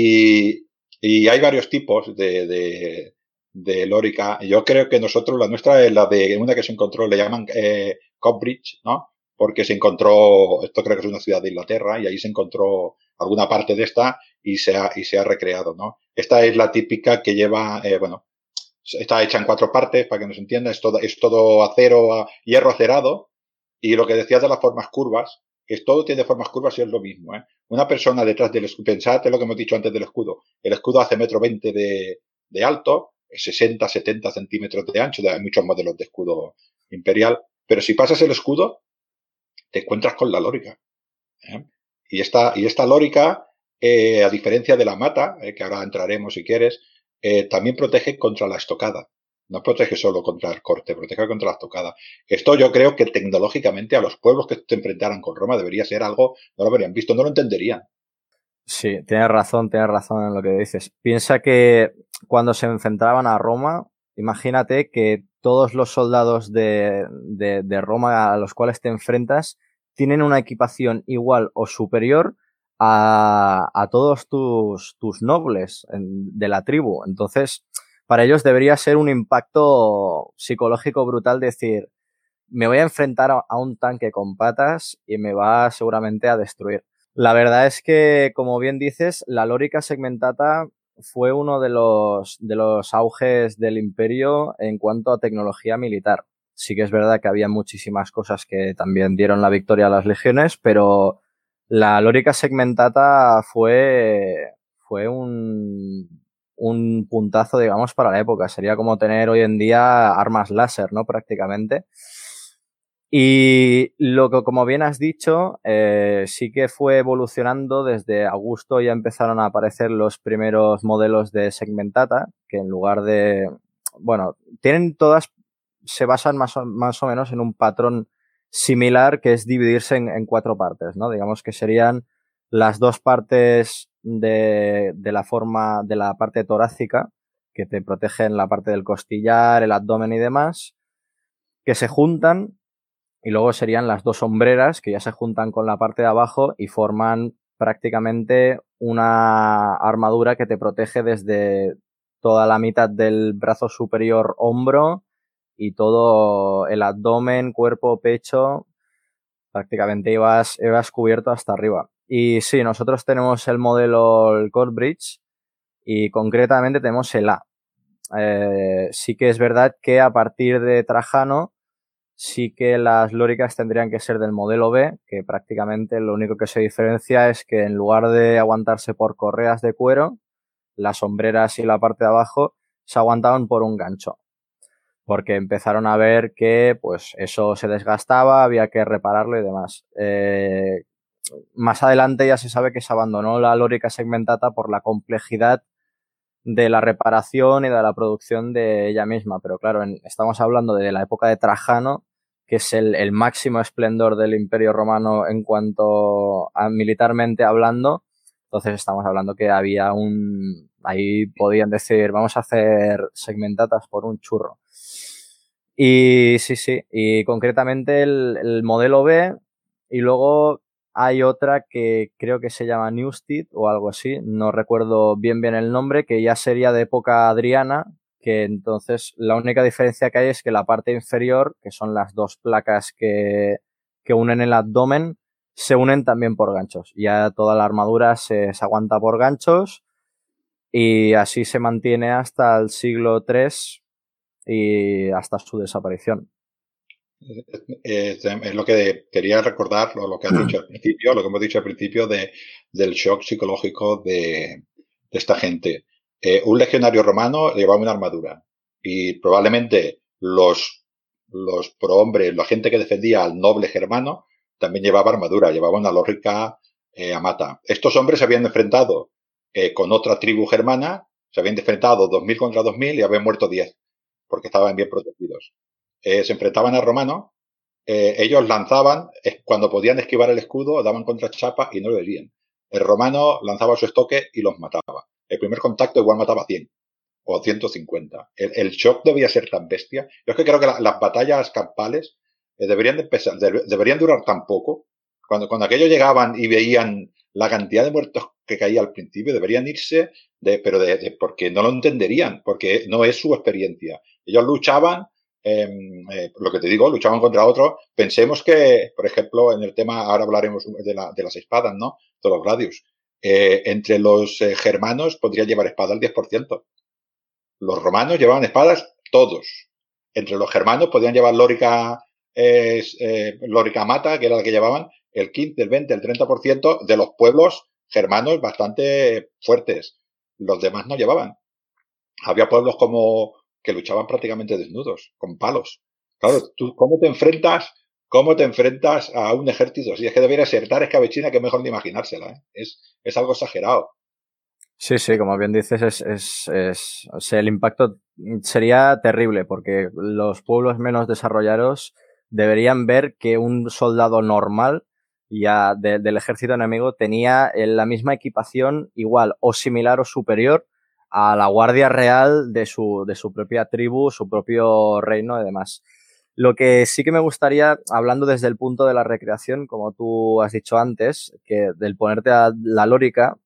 Y, y hay varios tipos de, de, de lórica. Yo creo que nosotros, la nuestra es la de una que se encontró, le llaman eh, Combridge, ¿no? Porque se encontró, esto creo que es una ciudad de Inglaterra, y ahí se encontró alguna parte de esta y se ha, y se ha recreado, ¿no? Esta es la típica que lleva, eh, bueno, está hecha en cuatro partes, para que nos entienda, es todo, es todo acero, hierro acerado, y lo que decías de las formas curvas, es todo tiene formas curvas y es lo mismo, ¿eh? Una persona detrás del escudo, pensad en lo que hemos dicho antes del escudo, el escudo hace metro veinte de, de alto, sesenta, setenta centímetros de ancho, hay muchos modelos de escudo imperial, pero si pasas el escudo, te encuentras con la lórica, ¿eh? Y esta, y esta lórica, eh, a diferencia de la mata, eh, que ahora entraremos si quieres, eh, también protege contra la estocada. No protege solo contra el corte, protege contra la estocada. Esto yo creo que tecnológicamente a los pueblos que se enfrentaran con Roma debería ser algo, no lo habrían visto, no lo entenderían. Sí, tienes razón, tienes razón en lo que dices. Piensa que cuando se enfrentaban a Roma, imagínate que todos los soldados de, de, de Roma a los cuales te enfrentas tienen una equipación igual o superior a, a todos tus, tus nobles en, de la tribu. Entonces, para ellos debería ser un impacto psicológico brutal decir, me voy a enfrentar a, a un tanque con patas y me va seguramente a destruir. La verdad es que, como bien dices, la lórica segmentata fue uno de los, de los auges del imperio en cuanto a tecnología militar. Sí que es verdad que había muchísimas cosas que también dieron la victoria a las legiones, pero la lórica segmentata fue, fue un, un puntazo, digamos, para la época. Sería como tener hoy en día armas láser, ¿no? Prácticamente. Y lo que, como bien has dicho, eh, sí que fue evolucionando. Desde Augusto ya empezaron a aparecer los primeros modelos de Segmentata, que en lugar de... Bueno, tienen todas... se basan más o, más o menos en un patrón similar, que es dividirse en, en cuatro partes, ¿no? Digamos que serían las dos partes de, de la forma, de la parte torácica, que te protegen la parte del costillar, el abdomen y demás, que se juntan. Y luego serían las dos hombreras, que ya se juntan con la parte de abajo y forman prácticamente una armadura que te protege desde toda la mitad del brazo superior, hombro, y todo el abdomen, cuerpo, pecho. Prácticamente ibas, ibas cubierto hasta arriba. Y sí, nosotros tenemos el modelo, el Corbridge, y concretamente tenemos el A. Eh, sí que es verdad que a partir de Trajano sí que las lóricas tendrían que ser del modelo B, que prácticamente lo único que se diferencia es que en lugar de aguantarse por correas de cuero, las sombreras y la parte de abajo se aguantaban por un gancho, porque empezaron a ver que pues eso se desgastaba, había que repararlo y demás. Eh, más adelante ya se sabe que se abandonó la lórica segmentata por la complejidad de la reparación y de la producción de ella misma, pero claro, en, estamos hablando de la época de Trajano, que es el, el máximo esplendor del Imperio Romano en cuanto a militarmente hablando. Entonces estamos hablando que había un... ahí podían decir, vamos a hacer segmentatas por un churro. Y sí, sí, y concretamente el, el modelo B, y luego hay otra que creo que se llama Newstead o algo así, no recuerdo bien bien el nombre, que ya sería de época adriana, que entonces la única diferencia que hay es que la parte inferior, que son las dos placas que, que unen el abdomen, se unen también por ganchos. Ya toda la armadura se, se aguanta por ganchos y así se mantiene hasta el siglo tres y hasta su desaparición. Es, es lo que quería recordar, lo, lo que has dicho al principio, lo que hemos dicho al principio de, del shock psicológico de, de esta gente. Eh, un legionario romano llevaba una armadura y probablemente los, los prohombres, la gente que defendía al noble germano, también llevaba armadura, llevaba una lórica eh, amata. Estos hombres se habían enfrentado eh, con otra tribu germana, se habían enfrentado dos mil contra dos mil y habían muerto diez, porque estaban bien protegidos. Eh, se enfrentaban a romanos, eh, ellos lanzaban, eh, cuando podían esquivar el escudo, daban contra chapa y no lo herían. El romano lanzaba su estoque y los mataba. El primer contacto igual mataba a cien o ciento cincuenta. El, el shock debía ser tan bestia. Yo es que creo que la, las batallas campales eh, deberían, de pesar, de, deberían durar tan poco. Cuando, cuando aquellos llegaban y veían la cantidad de muertos que caía al principio, deberían irse, de, pero de, de, porque no lo entenderían, porque no es su experiencia. Ellos luchaban, eh, eh, lo que te digo, luchaban contra otros. Pensemos que, por ejemplo, en el tema, ahora hablaremos de, la, de las espadas, ¿no? De los gladius. Eh, entre los eh, germanos podrían llevar espada el diez por ciento. Los romanos llevaban espadas todos. Entre los germanos podían llevar lórica, eh, eh, lórica mata, que era la que llevaban el quince, el veinte, el treinta por ciento de los pueblos germanos bastante fuertes. Los demás no llevaban. Había pueblos como que luchaban prácticamente desnudos, con palos. Claro, tú, ¿cómo te enfrentas? ¿Cómo te enfrentas a un ejército? Si es que debería ser tan escabechina que mejor ni imaginársela, ¿eh? Es, es algo exagerado. Sí, sí, como bien dices, es, es, es, o sea, el impacto sería terrible porque los pueblos menos desarrollados deberían ver que un soldado normal ya de, del ejército enemigo tenía la misma equipación igual o similar o superior a la guardia real de su, de su propia tribu, su propio reino y demás. Lo que sí que me gustaría, hablando desde el punto de la recreación, como tú has dicho antes, que del ponerte a la lórica,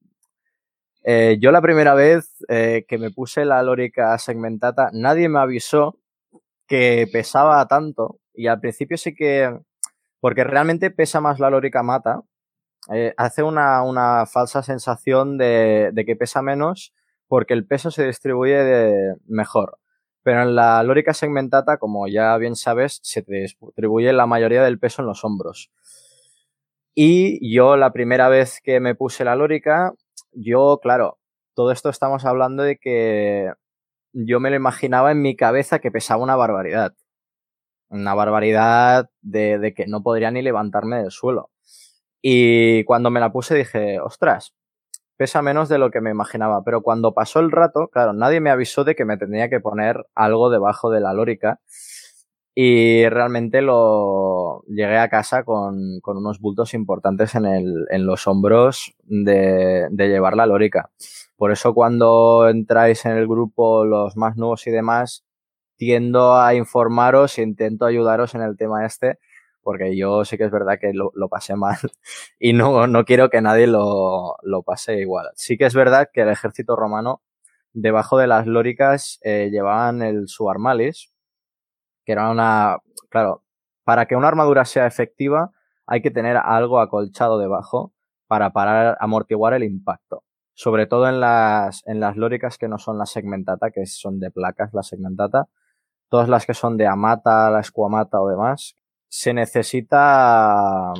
eh, yo la primera vez eh, que me puse la lórica segmentata, nadie me avisó que pesaba tanto y al principio sí que, porque realmente pesa más la lórica mata, eh, hace una, una falsa sensación de, de que pesa menos porque el peso se distribuye de mejor. Pero en la lórica segmentata, como ya bien sabes, se te distribuye la mayoría del peso en los hombros. Y yo la primera vez que me puse la lórica, yo, claro, todo esto estamos hablando de que yo me lo imaginaba en mi cabeza que pesaba una barbaridad. Una barbaridad de, de que no podría ni levantarme del suelo. Y cuando me la puse dije, ostras, pesa menos de lo que me imaginaba. Pero cuando pasó el rato, claro, nadie me avisó de que me tenía que poner algo debajo de la lórica. Y realmente lo llegué a casa con, con unos bultos importantes en, el, en los hombros de, de llevar la lórica. Por eso cuando entráis en el grupo los más nuevos y demás, tiendo a informaros e intento ayudaros en el tema este, porque yo sí que es verdad que lo, lo pasé mal y no, no quiero que nadie lo, lo pase igual. Sí que es verdad que el ejército romano, debajo de las lóricas, eh, llevaban el subarmalis, que era una... Claro, para que una armadura sea efectiva hay que tener algo acolchado debajo para parar, amortiguar el impacto. Sobre todo en las, en las lóricas que no son la segmentata, que son de placas la segmentata. Todas las que son de amata, la escuamata o demás, se necesita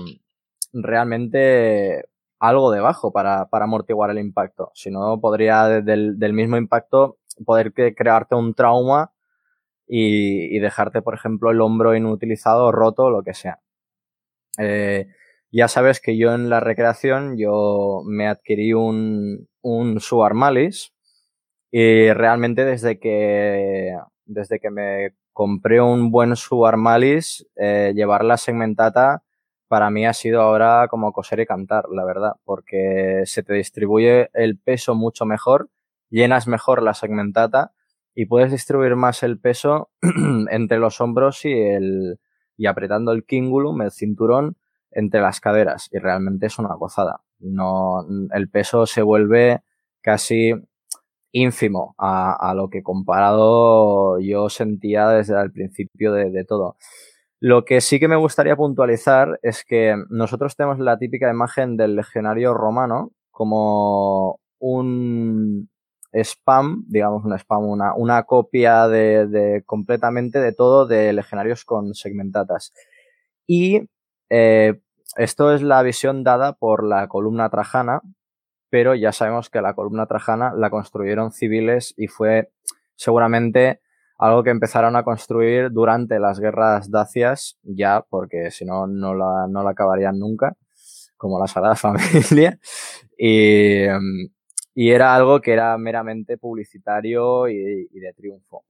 realmente algo debajo para, para amortiguar el impacto. Si no, podría del, del mismo impacto poder crearte un trauma y, y dejarte, por ejemplo, el hombro inutilizado o roto o lo que sea. Eh, ya sabes que yo en la recreación yo me adquirí un, un subarmalis y realmente desde que, desde que me compré un buen subarmalis, eh, llevar la segmentata para mí ha sido ahora como coser y cantar, la verdad, porque se te distribuye el peso mucho mejor, llenas mejor la segmentata y puedes distribuir más el peso entre los hombros y el y apretando el cingulum, el cinturón, entre las caderas. Y realmente es una gozada. No, el peso se vuelve casi ínfimo a, a lo que comparado yo sentía desde el principio de, de todo. Lo que sí que me gustaría puntualizar es que nosotros tenemos la típica imagen del legionario romano como un spam, digamos un spam, una, una copia de, de completamente de todo de legionarios con segmentatas. Y eh, esto es la visión dada por la columna trajana, pero ya sabemos que la columna trajana la construyeron civiles y fue seguramente algo que empezaron a construir durante las guerras dacias, ya porque si no, no la, no la acabarían nunca, como la Sagrada Familia. Y, y era algo que era meramente publicitario y, y de triunfo.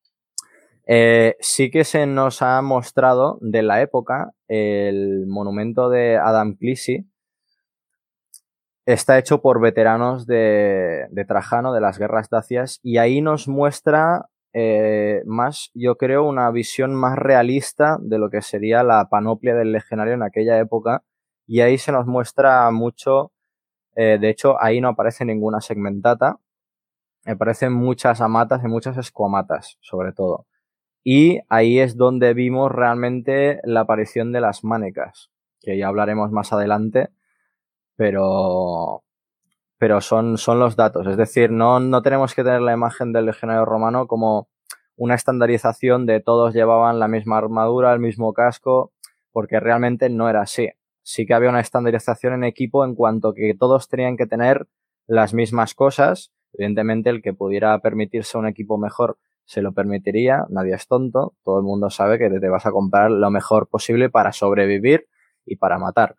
Eh, sí que se nos ha mostrado de la época el monumento de Adam Clissi. Está hecho por veteranos de, de Trajano, de las guerras dacias, y ahí nos muestra eh, más, yo creo, una visión más realista de lo que sería la panoplia del legionario en aquella época, y ahí se nos muestra mucho, eh, de hecho, ahí no aparece ninguna segmentata, aparecen muchas amatas y muchas escuamatas, sobre todo. Y ahí es donde vimos realmente la aparición de las mánecas, que ya hablaremos más adelante, pero, pero son, son los datos. Es decir, no, no tenemos que tener la imagen del legionario romano como una estandarización de todos llevaban la misma armadura, el mismo casco, porque realmente no era así. Sí que había una estandarización en equipo en cuanto que todos tenían que tener las mismas cosas. Evidentemente, el que pudiera permitirse un equipo mejor se lo permitiría, nadie es tonto, todo el mundo sabe que te vas a comprar lo mejor posible para sobrevivir y para matar.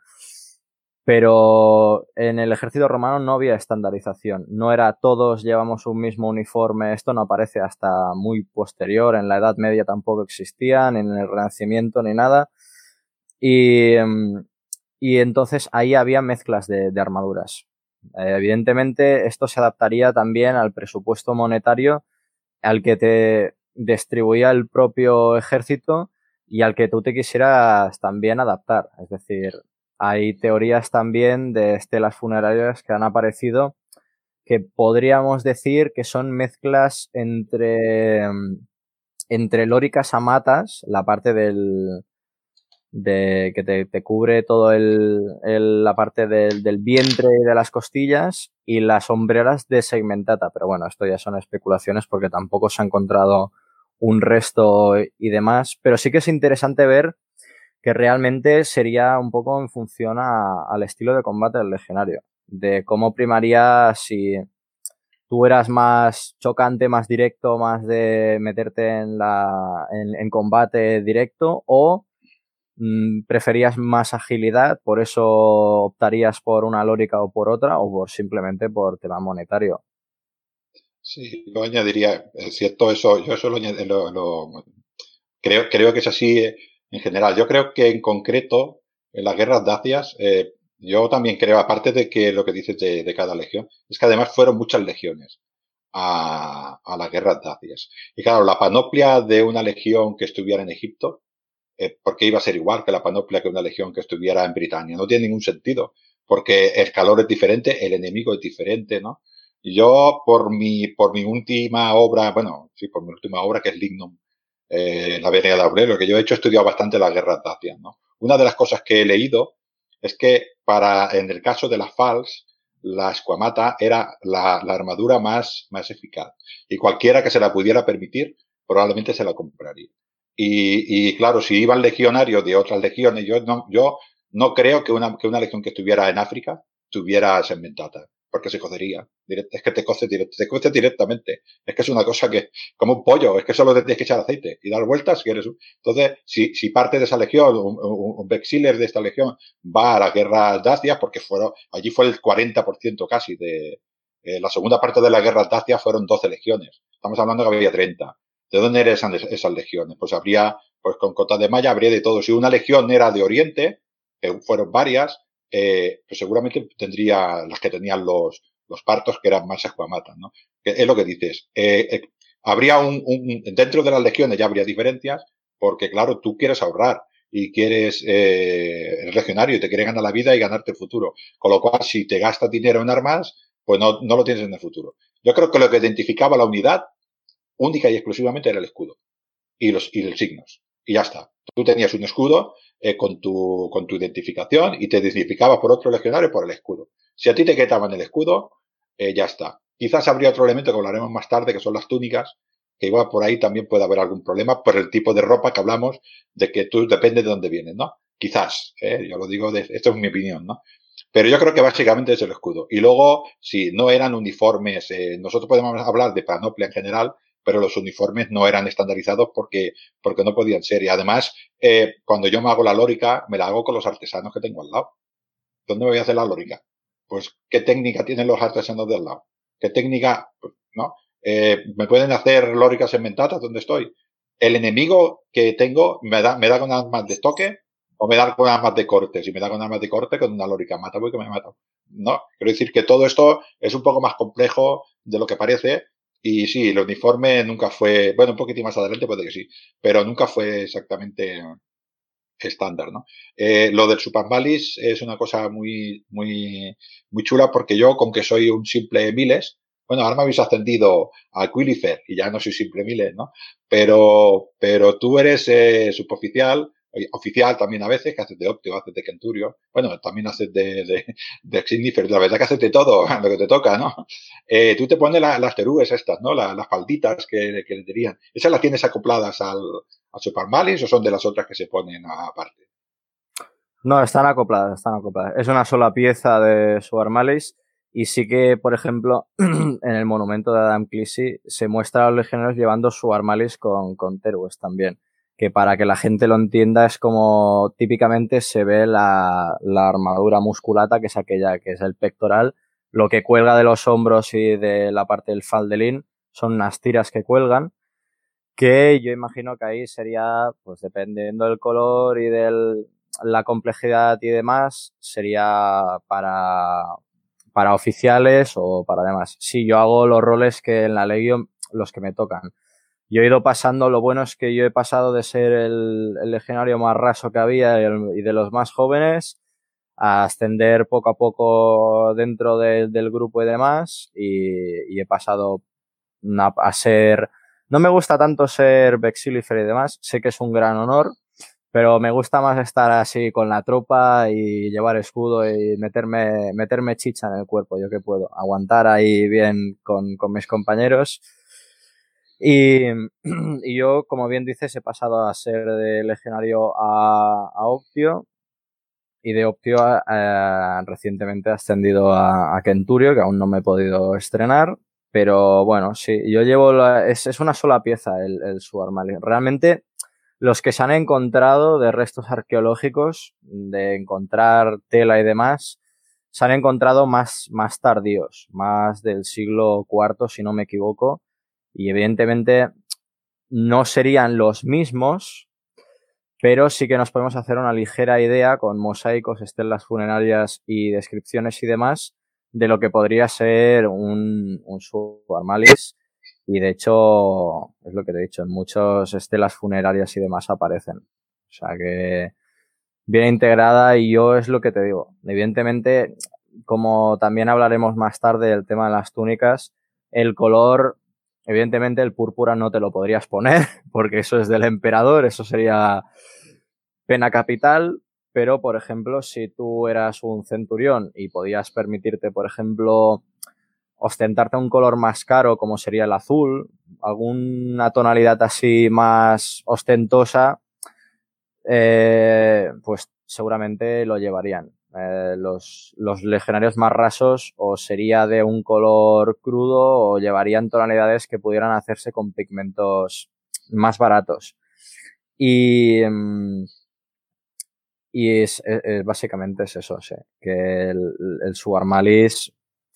Pero en el ejército romano no había estandarización, no era todos llevamos un mismo uniforme, esto no aparece hasta muy posterior, en la Edad Media tampoco existía, ni en el Renacimiento ni nada, y, y entonces ahí había mezclas de, de armaduras. Eh, evidentemente esto se adaptaría también al presupuesto monetario al que te distribuía el propio ejército y al que tú te quisieras también adaptar. Es decir, hay teorías también de estelas funerarias que han aparecido que podríamos decir que son mezclas entre, entre lóricas amatas, la parte del de que te, te cubre todo el, el la parte del, del vientre y de las costillas y las hombreras de segmentata, pero bueno, esto ya son especulaciones porque tampoco se ha encontrado un resto y demás, pero sí que es interesante ver que realmente sería un poco en función a, al estilo de combate del legionario, de cómo primaría si ¿Tú eras más chocante, más directo, más de meterte en, la, en, en combate directo o mmm, preferías más agilidad, por eso optarías por una lórica o por otra o por simplemente por tema monetario? Sí, yo añadiría, es cierto eso, yo eso lo, añade- lo- lo- creo, creo que es así eh, en general. Yo creo que en concreto, en las guerras dacias, eh, yo también creo, aparte de que lo que dices de, de cada legión, es que además fueron muchas legiones a, a las guerras dacias. Y claro, la panoplia de una legión que estuviera en Egipto, eh, ¿por qué iba a ser igual que la panoplia que una legión que estuviera en Britania? No tiene ningún sentido, porque el calor es diferente, el enemigo es diferente, ¿no? Y yo, por mi, por mi última obra, bueno, sí, por mi última obra, que es Lignum, eh, la Venega de Aurelio, que yo he hecho, he estudiado bastante las guerras dacias, ¿no? Una de las cosas que he leído es que para, en el caso de las Fals, la escuamata era la, la armadura más, más eficaz. Y cualquiera que se la pudiera permitir, probablemente se la compraría. Y, y claro, si iban legionarios de otras legiones, yo no, yo no creo que una, que una legión que estuviera en África tuviera segmentada, porque se cocería. Es que te coce, te coce directamente. Es que es una cosa que, como un pollo, es que solo te tienes que echar aceite y dar vueltas si eres un... Entonces, si, si parte de esa legión, un, un, un Vexiler de esta legión va a la guerra dacias, porque fueron, allí fue el cuarenta por ciento casi de, eh, la segunda parte de la guerra dacias fueron doce legiones. Estamos hablando que había treinta. ¿De dónde eran esas, esas legiones? Pues habría, pues con Cota de Maya habría de todo. Si una legión era de Oriente, que fueron varias, eh, pues seguramente tendría las que tenían los, los partos que eran más escuamatas, ¿no? Que es lo que dices. Eh, eh, habría un, un, dentro de las legiones ya habría diferencias, porque claro, tú quieres ahorrar y quieres, eh, eres legionario y te quieres ganar la vida y ganarte el futuro. Con lo cual, si te gastas dinero en armas, pues no, no lo tienes en el futuro. Yo creo que lo que identificaba la unidad única y exclusivamente era el escudo y los, y los signos. Y ya está. Tú tenías un escudo eh, con, tu, con tu identificación y te identificabas por otro legionario por el escudo. Si a ti te quitaban el escudo, eh, ya está. Quizás habría otro elemento que hablaremos más tarde, que son las túnicas, que igual por ahí también puede haber algún problema por el tipo de ropa que hablamos, de que tú depende de dónde vienes, ¿no? Quizás, ¿eh? Yo lo digo, de, esto es mi opinión, ¿no? Pero yo creo que básicamente es el escudo. Y luego, si no eran uniformes, eh, nosotros podemos hablar de panoplia en general, pero los uniformes no eran estandarizados porque, porque no podían ser. Y además, eh, cuando yo me hago la lórica, me la hago con los artesanos que tengo al lado. ¿Dónde me voy a hacer la lórica? Pues, ¿qué técnica tienen los artesanos de al lado? ¿Qué técnica? Pues, ¿no? Eh, ¿Me pueden hacer lóricas segmentadas donde estoy? El enemigo que tengo me da, me da con armas de toque o me da con armas de corte. Si me da con armas de corte, con una lórica mata porque me mata. No, quiero decir que todo esto es un poco más complejo de lo que parece. Y sí, el uniforme nunca fue, bueno, un poquitín más adelante puede que sí, pero nunca fue exactamente estándar, ¿no? Eh, lo del Super Malice es una cosa muy, muy, muy chula porque yo, con que soy un simple Miles, bueno, ahora me habéis ascendido a Quilifer y ya no soy simple Miles, ¿no? Pero, pero tú eres eh, suboficial, eh, oficial también a veces, que haces de Optio, haces de Kenturio, bueno, también haces de, de, de Signifer, la verdad que haces de todo, lo que te toca, ¿no? Eh, tú te pones la, las terúes estas, ¿no? La, las falditas que, que le dirían. ¿Esas las tienes acopladas al, a Super Malice o son de las otras que se ponen aparte? No, están acopladas, están acopladas. Es una sola pieza de Super Malice y sí que, por ejemplo, en el monumento de Adam Clancy se muestra a los legionarios llevando Super Malice con, con Terues también. Que para que la gente lo entienda es como típicamente se ve la, la armadura musculata, que es aquella que es el pectoral. Lo que cuelga de los hombros y de la parte del faldelín son unas tiras que cuelgan, que yo imagino que ahí sería, pues dependiendo del color y de la complejidad y demás, sería para, para oficiales o para demás. Sí, yo hago los roles que en la Legion, los que me tocan. Yo he ido pasando, lo bueno es que yo he pasado de ser el, el legionario más raso que había y, el, y de los más jóvenes a ascender poco a poco dentro de, del grupo y demás y, y he pasado a, a ser... No me gusta tanto ser Vexilifer y demás, sé que es un gran honor, pero me gusta más estar así con la tropa y llevar escudo y meterme, meterme chicha en el cuerpo, yo que puedo, aguantar ahí bien con, con mis compañeros. Y, y yo, como bien dices, he pasado a ser de legionario a, a Optio y de Optio a, a, recientemente he ascendido a, a Kenturio, que aún no me he podido estrenar, Pero bueno, sí, yo llevo la, es, es una sola pieza el, el Submarine. Realmente los que se han encontrado de restos arqueológicos, de encontrar tela y demás, se han encontrado más, más tardíos, más del siglo cuarto, si no me equivoco, y evidentemente no serían los mismos, pero sí que nos podemos hacer una ligera idea con mosaicos, estelas funerarias y descripciones y demás de lo que podría ser un, un Subarmalis. Y de hecho, es lo que te he dicho, en muchas estelas funerarias y demás aparecen. O sea que bien integrada, y yo es lo que te digo. Evidentemente, como también hablaremos más tarde del tema de las túnicas, el color, evidentemente el púrpura no te lo podrías poner porque eso es del emperador, eso sería pena capital. Pero, por ejemplo, si tú eras un centurión y podías permitirte, por ejemplo, ostentarte un color más caro como sería el azul, alguna tonalidad así más ostentosa, eh, pues seguramente lo llevarían. Eh, los, los legionarios más rasos o sería de un color crudo o llevarían tonalidades que pudieran hacerse con pigmentos más baratos. Y, y es, es, básicamente es eso, sí, que el, el Subarmalis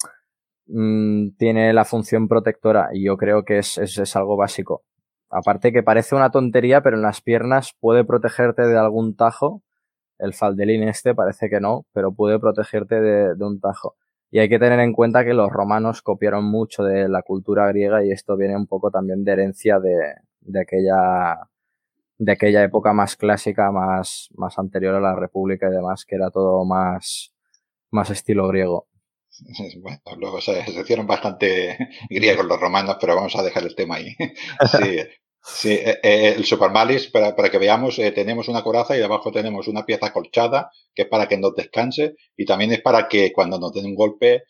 mmm, tiene la función protectora y yo creo que es, es, es algo básico. Aparte que parece una tontería, pero en las piernas puede protegerte de algún tajo. El faldelín este parece que no, pero puede protegerte de, de un tajo. Y hay que tener en cuenta que los romanos copiaron mucho de la cultura griega y esto viene un poco también de herencia de, de aquella de aquella época más clásica, más, más anterior a la República y demás, que era todo más, más estilo griego. Bueno, luego se, se hicieron bastante griegos los romanos, pero vamos a dejar el tema ahí. Sí, sí eh, eh, el Subarmalis, para, para que veamos, eh, tenemos una coraza y debajo tenemos una pieza acolchada, que es para que nos descanse, y también es para que cuando nos den un golpe,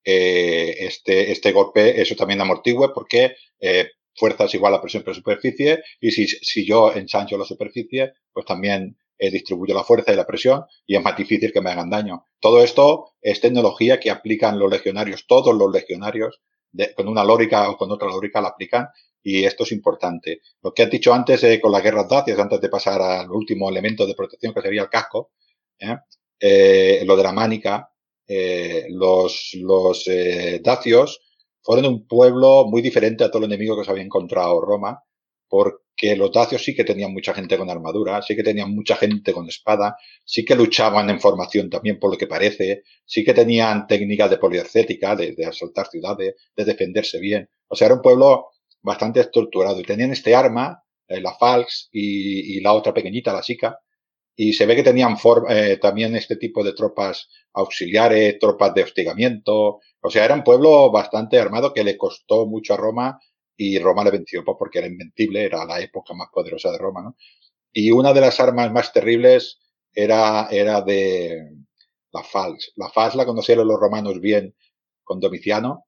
eh, este, este golpe, eso también amortigue, porque eh, fuerza es igual a presión por superficie, y si, si yo ensancho la superficie, pues también eh, distribuyo la fuerza y la presión, y es más difícil que me hagan daño. Todo esto es tecnología que aplican los legionarios, todos los legionarios, de, con una lórica o con otra lórica la aplican, y esto es importante. Lo que has dicho antes eh, con las guerras dacias, antes de pasar al último elemento de protección que sería el casco, ¿eh? Eh, lo de la mánica, eh, los, los eh, dacios fueron un pueblo muy diferente a todo el enemigo que se había encontrado Roma, porque los dacios sí que tenían mucha gente con armadura, sí que tenían mucha gente con espada, sí que luchaban en formación también por lo que parece, sí que tenían técnicas de poliarcética, de, de asaltar ciudades, de defenderse bien. O sea, era un pueblo bastante estructurado y tenían este arma, eh, la Falx y, y la otra pequeñita, la Sica, y se ve que tenían for, eh, también este tipo de tropas auxiliares, tropas de hostigamiento. O sea, era un pueblo bastante armado que le costó mucho a Roma y Roma le venció pues, porque era invencible, era la época más poderosa de Roma, ¿no? Y una de las armas más terribles era, era de la Falx. La Falx la conocieron los romanos bien con Domiciano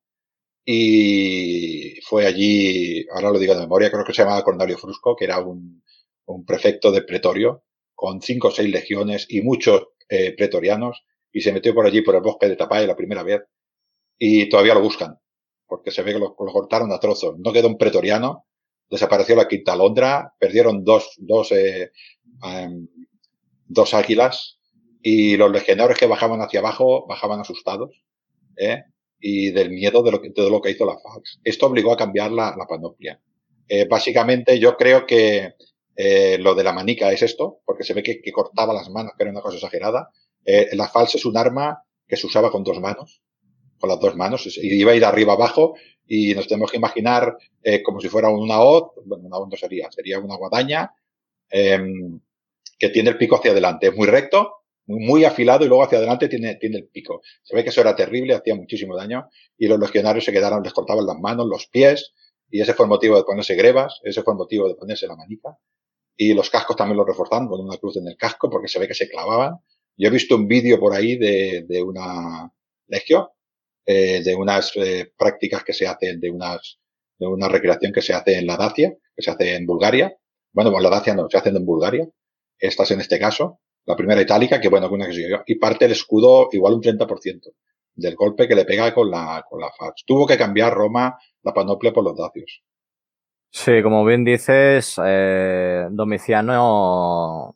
y fue allí, ahora lo digo de memoria, creo que se llamaba Cornelio Frusco, que era un, un prefecto de pretorio con cinco o seis legiones y muchos eh, pretorianos, y se metió por allí por el bosque de Tapae la primera vez y todavía lo buscan porque se ve que lo, lo cortaron a trozos. No quedó un pretoriano, desapareció la quinta Alondra, perdieron dos, dos, eh, um, dos águilas y los legionarios que bajaban hacia abajo bajaban asustados, ¿eh? Y del miedo de lo que, de lo que hizo la Falx. Esto obligó a cambiar la, la panoplia. Eh, básicamente yo creo que eh, lo de la manica es esto, porque se ve que, que cortaba las manos, que era una cosa exagerada. Eh, la Falx es un arma que se usaba con dos manos, con las dos manos, y iba a ir arriba abajo, y nos tenemos que imaginar eh, como si fuera una hoz, bueno, una hoz no sería, sería una guadaña, eh, que tiene el pico hacia adelante, es muy recto, muy, muy afilado, y luego hacia adelante tiene, tiene el pico. Se ve que eso era terrible, hacía muchísimo daño, y los legionarios se quedaron, les cortaban las manos, los pies, y ese fue el motivo de ponerse grebas, ese fue el motivo de ponerse la manica, y los cascos también los reforzaban con una cruz en el casco, porque se ve que se clavaban. Yo he visto un vídeo por ahí de, de una legión, eh, de unas eh, prácticas que se hacen, de unas de una recreación que se hace en la Dacia, que se hace en Bulgaria. Bueno, pues la Dacia no, se hacen en Bulgaria. Estas en este caso, la primera itálica, que bueno, una que se yo, y parte el escudo igual un treinta por ciento del golpe que le pega con la, con la fax. Tuvo que cambiar Roma la panoplia por los dacios. Sí, como bien dices, eh, Domiciano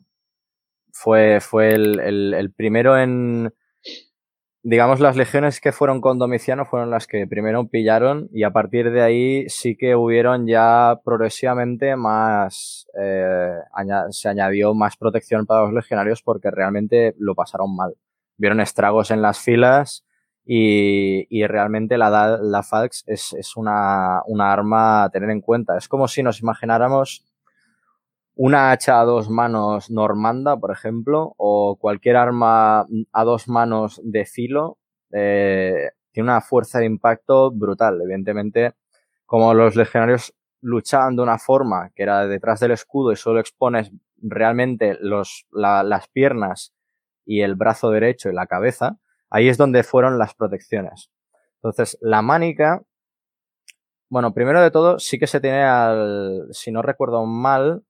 fue, fue el, el, el primero en, digamos, las legiones que fueron con Domiciano fueron las que primero pillaron y a partir de ahí sí que hubieron ya progresivamente más, eh, aña- se añadió más protección para los legionarios porque realmente lo pasaron mal. Vieron estragos en las filas y, y realmente la, da- la Fax es, es una, una arma a tener en cuenta. Es como si nos imagináramos una hacha a dos manos normanda, por ejemplo, o cualquier arma a dos manos de filo, eh, tiene una fuerza de impacto brutal. Evidentemente, como los legionarios luchaban de una forma que era detrás del escudo y solo expones realmente los, la, las piernas y el brazo derecho y la cabeza, ahí es donde fueron las protecciones. Entonces, la mánica, bueno, primero de todo, sí que se tiene al, si no recuerdo mal,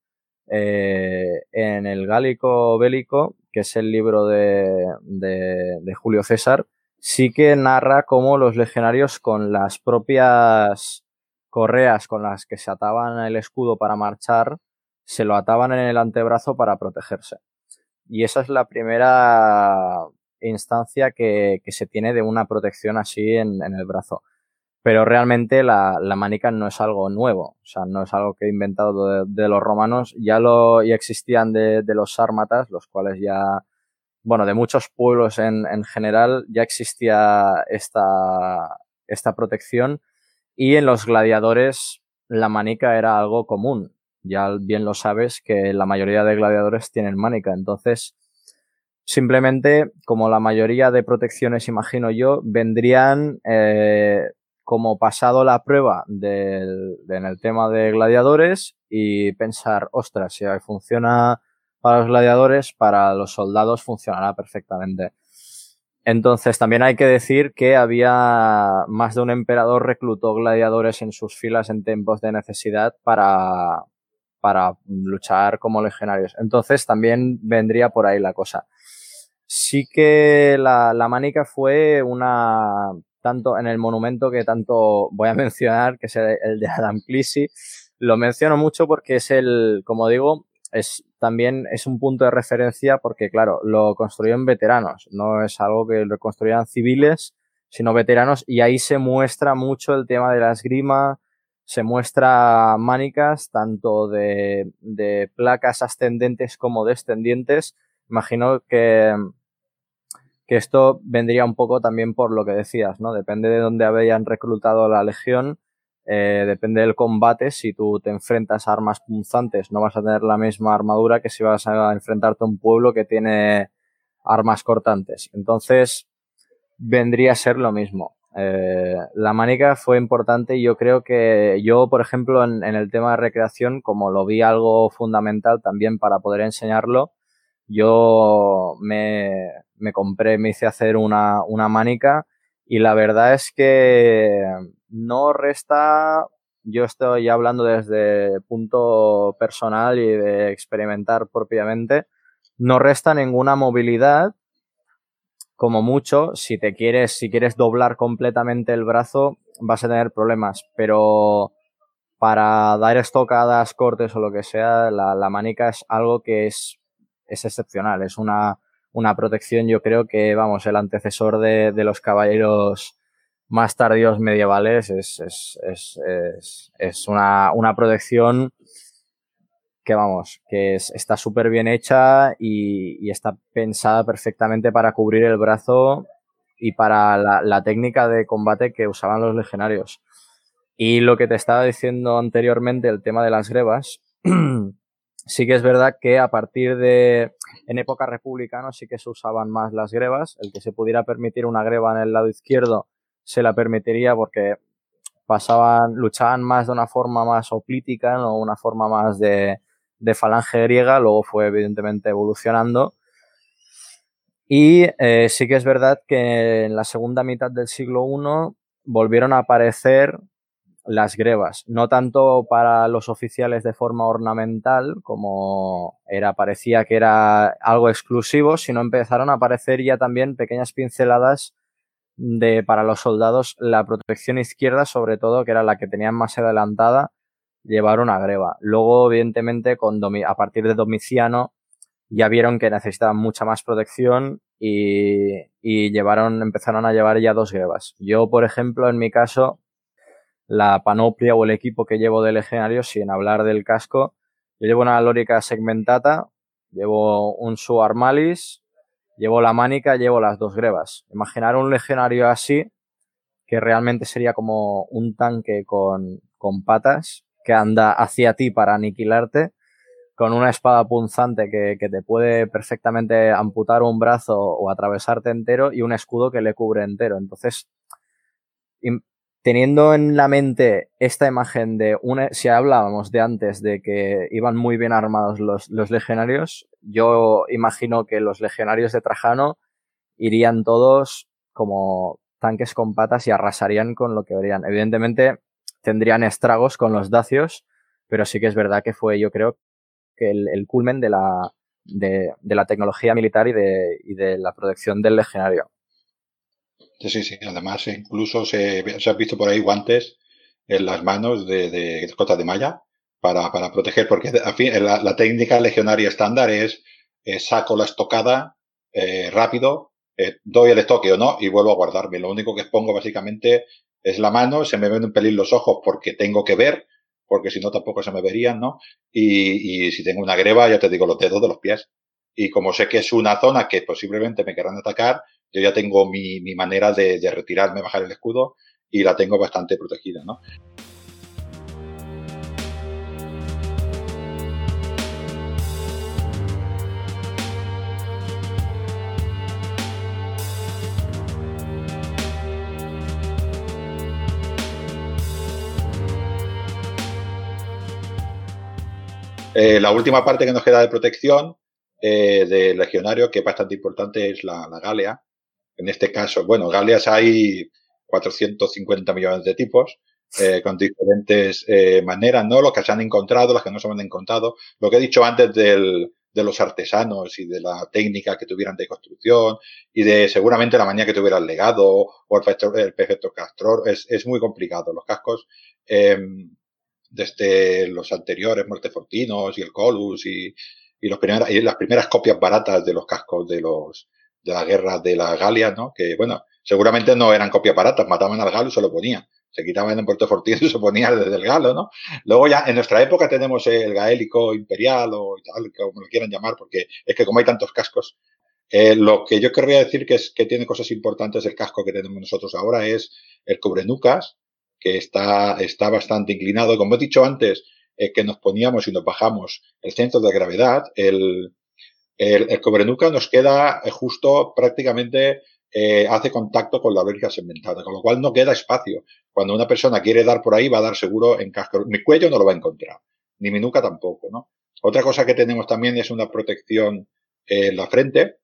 eh, en el Gálico Bélico, que es el libro de, de, de Julio César, sí que narra cómo los legionarios con las propias correas con las que se ataban el escudo para marchar, se lo ataban en el antebrazo para protegerse. Y esa es la primera instancia que, que se tiene de una protección así en, en el brazo. Pero realmente la, la manica no es algo nuevo, o sea, no es algo que he inventado de, de los romanos, ya lo ya existían de, de los sármatas, los cuales ya, bueno, de muchos pueblos en, en general ya existía esta, esta protección y en los gladiadores la manica era algo común, ya bien lo sabes que la mayoría de gladiadores tienen manica, entonces simplemente como la mayoría de protecciones, imagino yo, vendrían eh, como pasado la prueba del, de, en el tema de gladiadores y pensar, ostras, si funciona para los gladiadores, para los soldados funcionará perfectamente. Entonces también hay que decir que había más de un emperador reclutó gladiadores en sus filas en tiempos de necesidad para, para luchar como legionarios. Entonces también vendría por ahí la cosa. Sí que la, la mánica fue una, tanto en el monumento que tanto voy a mencionar, que es el, el de Adam Clisy, lo menciono mucho porque es el, como digo, es también es un punto de referencia porque, claro, lo construyeron veteranos, no es algo que lo construyeran civiles, sino veteranos, y ahí se muestra mucho el tema de la esgrima, se muestra mánicas tanto de, de placas ascendentes como descendientes. Imagino que que esto vendría un poco también por lo que decías, ¿no? Depende de dónde habían reclutado la legión, eh, depende del combate, si tú te enfrentas a armas punzantes no vas a tener la misma armadura que si vas a enfrentarte a un pueblo que tiene armas cortantes. Entonces, vendría a ser lo mismo. Eh, la mánica fue importante y yo creo que yo, por ejemplo, en, en el tema de recreación, como lo vi algo fundamental también para poder enseñarlo, yo me, me compré, me hice hacer una, una mánica y la verdad es que no resta, yo estoy hablando desde punto personal y de experimentar propiamente, no resta ninguna movilidad, como mucho, si te quieres, si quieres doblar completamente el brazo vas a tener problemas, pero para dar estocadas, cortes o lo que sea, la, la manica es algo que es es excepcional, es una, una protección, yo creo que, vamos, el antecesor de, de los caballeros más tardíos medievales es, es, es, es, es una, una protección que, vamos, que es, está súper bien hecha y, y está pensada perfectamente para cubrir el brazo y para la, la técnica de combate que usaban los legionarios. Y lo que te estaba diciendo anteriormente, el tema de las grebas, sí que es verdad que a partir de, en época republicana sí que se usaban más las grebas, el que se pudiera permitir una greba en el lado izquierdo se la permitiría porque pasaban, luchaban más de una forma más hoplítica, no una forma más de, de falange griega, luego fue evidentemente evolucionando. Y eh, sí que es verdad que en la segunda mitad del siglo primero volvieron a aparecer las grebas, no tanto para los oficiales de forma ornamental, como era, parecía que era algo exclusivo, sino empezaron a aparecer ya también pequeñas pinceladas de para los soldados la protección izquierda, sobre todo, que era la que tenían más adelantada, llevar una greba. Luego, evidentemente, con Domi- a partir de Domiciano ya vieron que necesitaban mucha más protección y, y llevaron, empezaron a llevar ya dos grebas. Yo, por ejemplo, en mi caso, la panoplia o el equipo que llevo de legionarios, sin hablar del casco, yo llevo una lorica segmentata, llevo un Suar Malis, llevo la mánica, llevo las dos grebas. Imaginar un legionario así, que realmente sería como un tanque con, con patas, que anda hacia ti para aniquilarte, con una espada punzante que, que te puede perfectamente amputar un brazo o atravesarte entero y un escudo que le cubre entero. Entonces, teniendo en la mente esta imagen de una, si hablábamos de antes de que iban muy bien armados los, los legionarios, yo imagino que los legionarios de Trajano irían todos como tanques con patas y arrasarían con lo que verían. Evidentemente tendrían estragos con los dacios, pero sí que es verdad que fue, yo creo, que el, el culmen de la, de, de la tecnología militar y de, y de la protección del legionario. Sí, sí, sí. Además, incluso se, se han visto por ahí guantes en las manos de, de cotas de malla para, para proteger, porque al fin, la, la técnica legionaria estándar es eh, saco la estocada eh, rápido, eh, doy el estoque o no y vuelvo a guardarme. Lo único que expongo básicamente es la mano, se me ven un pelín los ojos porque tengo que ver, porque si no tampoco se me verían, ¿no? Y, y si tengo una greba, ya te digo, los dedos de los pies. Y como sé que es una zona que posiblemente me querrán atacar, yo ya tengo mi, mi manera de, de retirarme, bajar el escudo y la tengo bastante protegida, ¿no? Eh, la última parte que nos queda de protección eh, del legionario, que es bastante importante, es la, la Galea. En este caso, bueno, Galeas hay cuatrocientos cincuenta millones de tipos, eh, con diferentes eh, maneras, ¿no? Los que se han encontrado, los que no se han encontrado. Lo que he dicho antes del, de los artesanos y de la técnica que tuvieran de construcción y de seguramente la manía que tuviera el legado o el perfecto, el perfecto castror, es, es muy complicado. Los cascos, eh, desde los anteriores Montefortinos y el Colus y, y, los primeras, y las primeras copias baratas de los cascos de los de la guerra de la Galia, ¿no? Que, bueno, seguramente no eran copias baratas, mataban al galo y se lo ponían. Se quitaban en Montefortino y se ponían desde el galo, ¿no? Luego ya, en nuestra época tenemos el gaélico imperial o tal, como lo quieran llamar, porque es que como hay tantos cascos, eh, lo que yo querría decir que es que tiene cosas importantes el casco que tenemos nosotros ahora es el cubrenucas, que está, está bastante inclinado. Como he dicho antes, eh, que nos poníamos y nos bajamos el centro de gravedad, el, el, el cubrenuca nos queda justo prácticamente eh, hace contacto con la lórica segmentada, con lo cual no queda espacio. Cuando una persona quiere dar por ahí, va a dar seguro en casco. Mi cuello no lo va a encontrar, ni mi nuca tampoco, ¿no? Otra cosa que tenemos también es una protección eh, en la frente,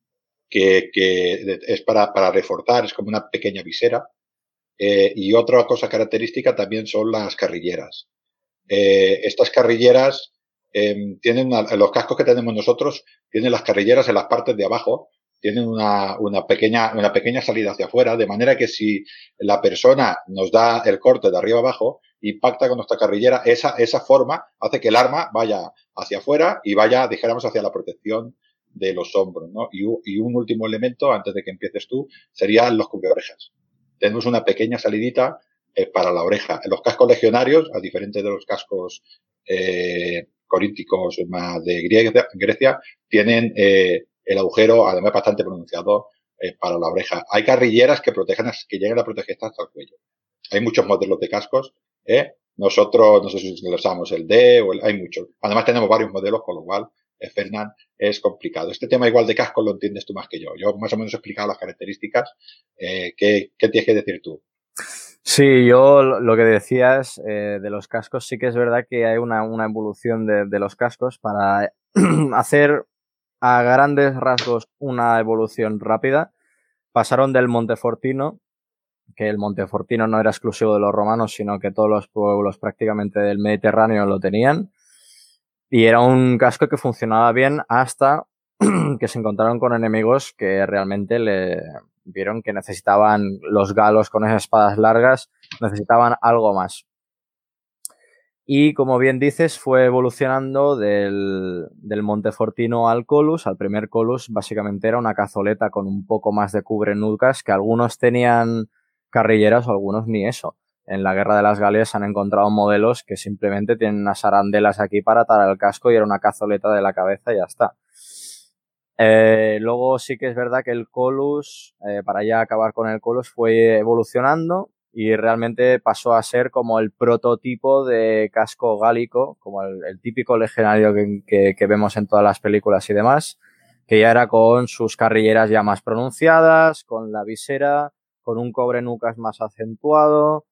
que, que es para, para reforzar, es como una pequeña visera. Eh, y otra cosa característica también son las carrilleras. Eh, estas carrilleras eh, tienen una, los cascos que tenemos nosotros tienen las carrilleras en las partes de abajo, tienen una, una pequeña una pequeña salida hacia afuera, de manera que si la persona nos da el corte de arriba abajo, impacta con nuestra carrillera, esa, esa forma hace que el arma vaya hacia afuera y vaya, dijéramos, hacia la protección de los hombros, ¿no? Y, y un último elemento, antes de que empieces tú, serían los cubreorejas. Tenemos una pequeña salidita eh, para la oreja. En los cascos legionarios, a diferencia de los cascos eh, corínticos más de Grecia, Grecia tienen eh, el agujero, además bastante pronunciado, eh, para la oreja. Hay carrilleras que protegen, que llegan a proteger hasta el cuello. Hay muchos modelos de cascos, ¿eh? Nosotros, no sé si lo usamos el D o el, hay muchos. Además tenemos varios modelos, con lo cual, eh, Fernán, es complicado. Este tema igual de cascos lo entiendes tú más que yo. Yo más o menos he explicado las características. Eh, ¿qué, ¿Qué tienes que decir tú? Sí, yo lo que decías eh, de los cascos, sí que es verdad que hay una, una evolución de, de los cascos para hacer a grandes rasgos una evolución rápida. Pasaron del Montefortino, que el Montefortino no era exclusivo de los romanos, sino que todos los pueblos prácticamente del Mediterráneo lo tenían. Y era un casco que funcionaba bien hasta que se encontraron con enemigos que realmente le, vieron que necesitaban los galos con esas espadas largas, necesitaban algo más. Y como bien dices, fue evolucionando del, del Montefortino al Colus. Al primer Colus básicamente era una cazoleta con un poco más de cubrenucas, que algunos tenían carrilleras o algunos ni eso. En la Guerra de las Galias han encontrado modelos que simplemente tienen unas arandelas aquí para atar al casco y era una cazoleta de la cabeza y ya está. Eh, luego sí que es verdad que el Colus, eh, para ya acabar con el Colus, fue evolucionando y realmente pasó a ser como el prototipo de casco gálico, como el, el típico legionario que, que, que vemos en todas las películas y demás, que ya era con sus carrilleras ya más pronunciadas, con la visera, con un cobrenucas más acentuado.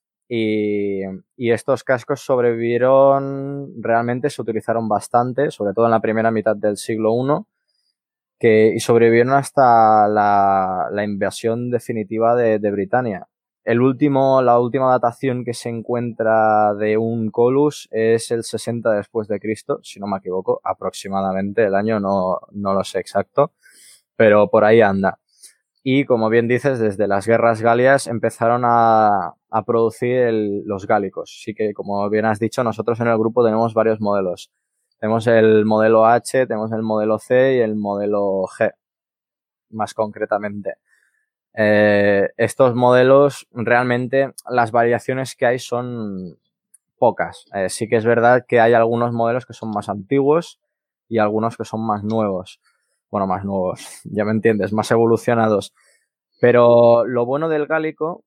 Y, y estos cascos sobrevivieron, realmente se utilizaron bastante, sobre todo en la primera mitad del siglo primero, que, y sobrevivieron hasta la, la invasión definitiva de, de Britania. El último, la última datación que se encuentra de un Colus es el sesenta después de Cristo, si no me equivoco, aproximadamente, el año no, no lo sé exacto, pero por ahí anda. Y como bien dices, desde las guerras galias empezaron a, a producir el, los gálicos. Así que, como bien has dicho, nosotros en el grupo tenemos varios modelos. Tenemos el modelo H, tenemos el modelo C y el modelo G, más concretamente. Eh, estos modelos, realmente, las variaciones que hay son pocas. Eh, sí que es verdad que hay algunos modelos que son más antiguos y algunos que son más nuevos. Bueno, más nuevos, ya me entiendes, más evolucionados. Pero lo bueno del gálico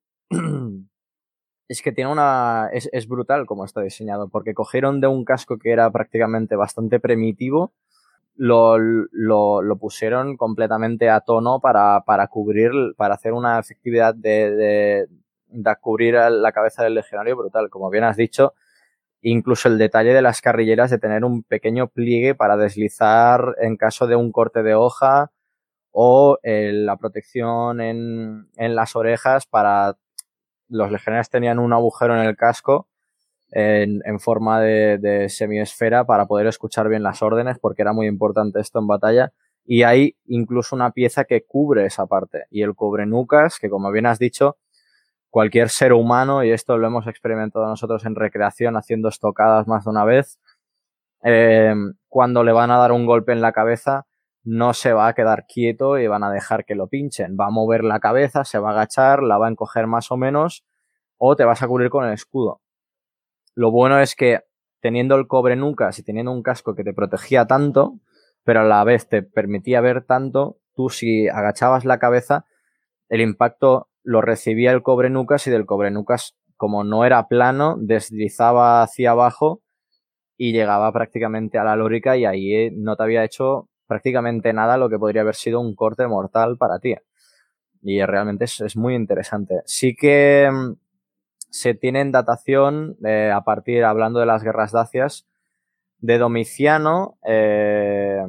es que tiene una... Es, es brutal como está diseñado, porque cogieron de un casco que era prácticamente bastante primitivo, lo, lo, lo pusieron completamente a tono para, para cubrir, para hacer una efectividad de, de, de cubrir la cabeza del legionario brutal. Como bien has dicho, incluso el detalle de las carrilleras de tener un pequeño pliegue para deslizar en caso de un corte de hoja, o eh, la protección en, en las orejas para... Los legionarios tenían un agujero en el casco en, en forma de, de semiesfera para poder escuchar bien las órdenes, porque era muy importante esto en batalla. Y hay incluso una pieza que cubre esa parte. Y el cubrenucas, que como bien has dicho, cualquier ser humano, y esto lo hemos experimentado nosotros en recreación haciendo estocadas más de una vez, eh, cuando le van a dar un golpe en la cabeza, no se va a quedar quieto y van a dejar que lo pinchen. Va a mover la cabeza, se va a agachar, la va a encoger más o menos, o te vas a cubrir con el escudo. Lo bueno es que teniendo el cobrenucas y teniendo un casco que te protegía tanto, pero a la vez te permitía ver tanto, tú si agachabas la cabeza, el impacto lo recibía el cobrenucas y del cobrenucas, como no era plano, deslizaba hacia abajo y llegaba prácticamente a la lórica y ahí no te había hecho prácticamente nada, lo que podría haber sido un corte mortal para ti. Y realmente es, es muy interesante. Sí que mmm, se tiene en datación, eh, a partir, hablando de las guerras dacias, de Domiciano, eh,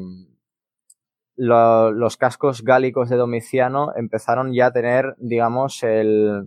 lo, los cascos gálicos de Domiciano empezaron ya a tener, digamos, el,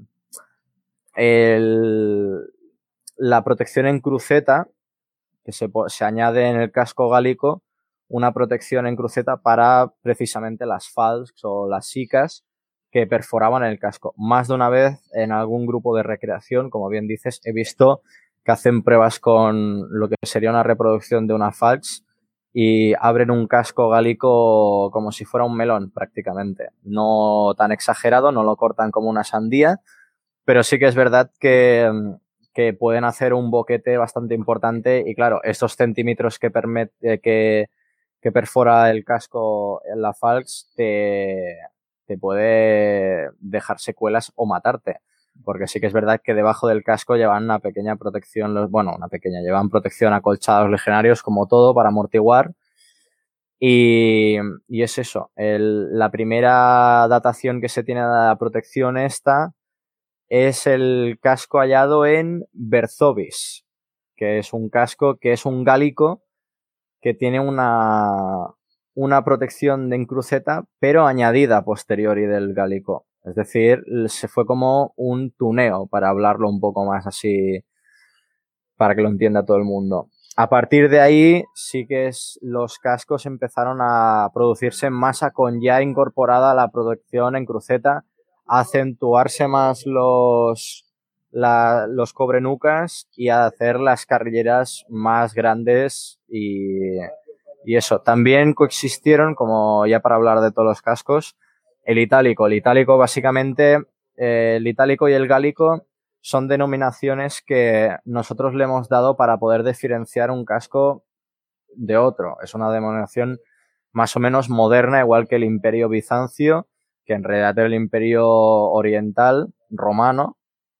el, la protección en cruceta, que se, se añade en el casco gálico una protección en cruceta para precisamente las falx o las sicas que perforaban el casco. Más de una vez en algún grupo de recreación, como bien dices, he visto que hacen pruebas con lo que sería una reproducción de una falx y abren un casco gálico como si fuera un melón prácticamente. No tan exagerado, no lo cortan como una sandía, pero sí que es verdad que que pueden hacer un boquete bastante importante y claro, estos centímetros que, permite, que, que perfora el casco en la falx te, te puede dejar secuelas o matarte, porque sí que es verdad que debajo del casco llevan una pequeña protección, los, bueno, una pequeña, llevan protección acolchada los legionarios como todo para amortiguar. Y, y es eso, el, la primera datación que se tiene de la protección esta es el casco hallado en Berzovis, que es un casco que es un gálico que tiene una, una protección de encruceta, pero añadida a posteriori del gálico. Es decir, se fue como un tuneo, para hablarlo un poco más así, para que lo entienda todo el mundo. a partir de ahí sí que es, los cascos empezaron a producirse en masa con ya incorporada la producción en cruceta, a acentuarse más los, la, los cobrenucas y a hacer las carrilleras más grandes y, y eso. También coexistieron, como ya para hablar de todos los cascos, el itálico. El itálico básicamente, eh, el itálico y el gálico son denominaciones que nosotros le hemos dado para poder diferenciar un casco de otro. Es una denominación más o menos moderna, igual que el Imperio Bizancio, que en realidad era el Imperio Oriental Romano,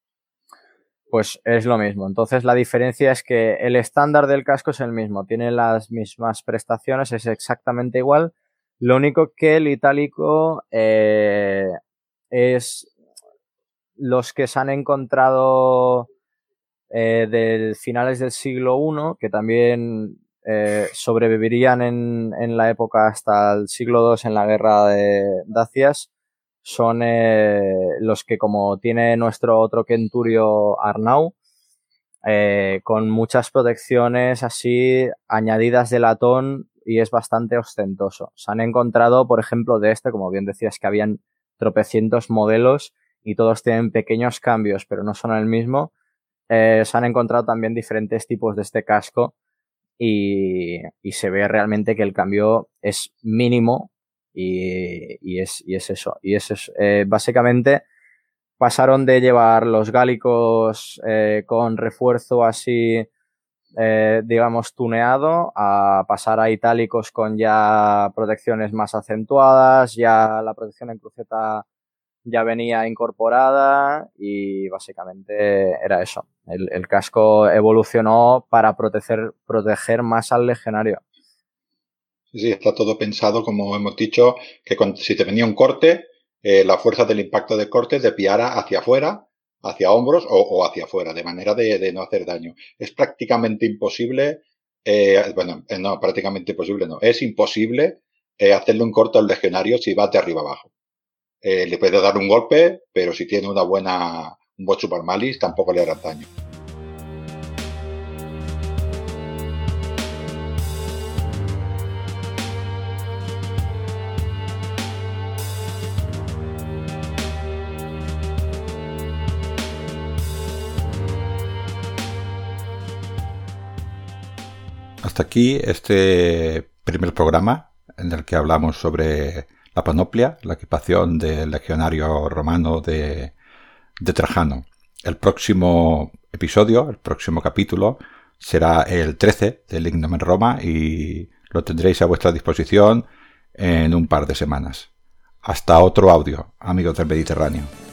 pues es lo mismo. Entonces la diferencia es que el estándar del casco es el mismo, tiene las mismas prestaciones, es exactamente igual. Lo único que el itálico eh, es... los que se han encontrado eh, de finales del siglo primero, que también eh, sobrevivirían en, en la época hasta el siglo segundo en la guerra de Dacias, son eh, los que, como tiene nuestro otro Kenturio Arnau, eh, con muchas protecciones así añadidas de latón, y es bastante ostentoso. Se han encontrado, por ejemplo, de este, como bien decías, que habían tropecientos modelos y todos tienen pequeños cambios, pero no son el mismo. Eh, se han encontrado también diferentes tipos de este casco y, y se ve realmente que el cambio es mínimo y, y, es, y es eso. Y es eso. Eh, básicamente pasaron de llevar los gálicos eh, con refuerzo así, eh, digamos, tuneado, a pasar a itálicos con ya protecciones más acentuadas, ya la protección en cruceta ya venía incorporada y básicamente era eso. El, el casco evolucionó para proteger, proteger más al legionario. Sí, está todo pensado, como hemos dicho, que cuando, si te venía un corte, eh, la fuerza del impacto del corte desviara hacia afuera, hacia hombros o, o hacia afuera, de manera de, de no hacer daño. Es prácticamente imposible, eh, bueno, no, prácticamente imposible no, es imposible eh, hacerle un corte al legionario si vas de arriba abajo. Eh, le puede dar un golpe, pero si tiene una buena, un buen supermalis, tampoco le hará daño. Hasta aquí este primer programa en el que hablamos sobre la panoplia, la equipación del legionario romano de, de Trajano. El próximo episodio, el próximo capítulo, será el trece del Lignum en Roma y lo tendréis a vuestra disposición en un par de semanas. Hasta otro audio, amigos del Mediterráneo.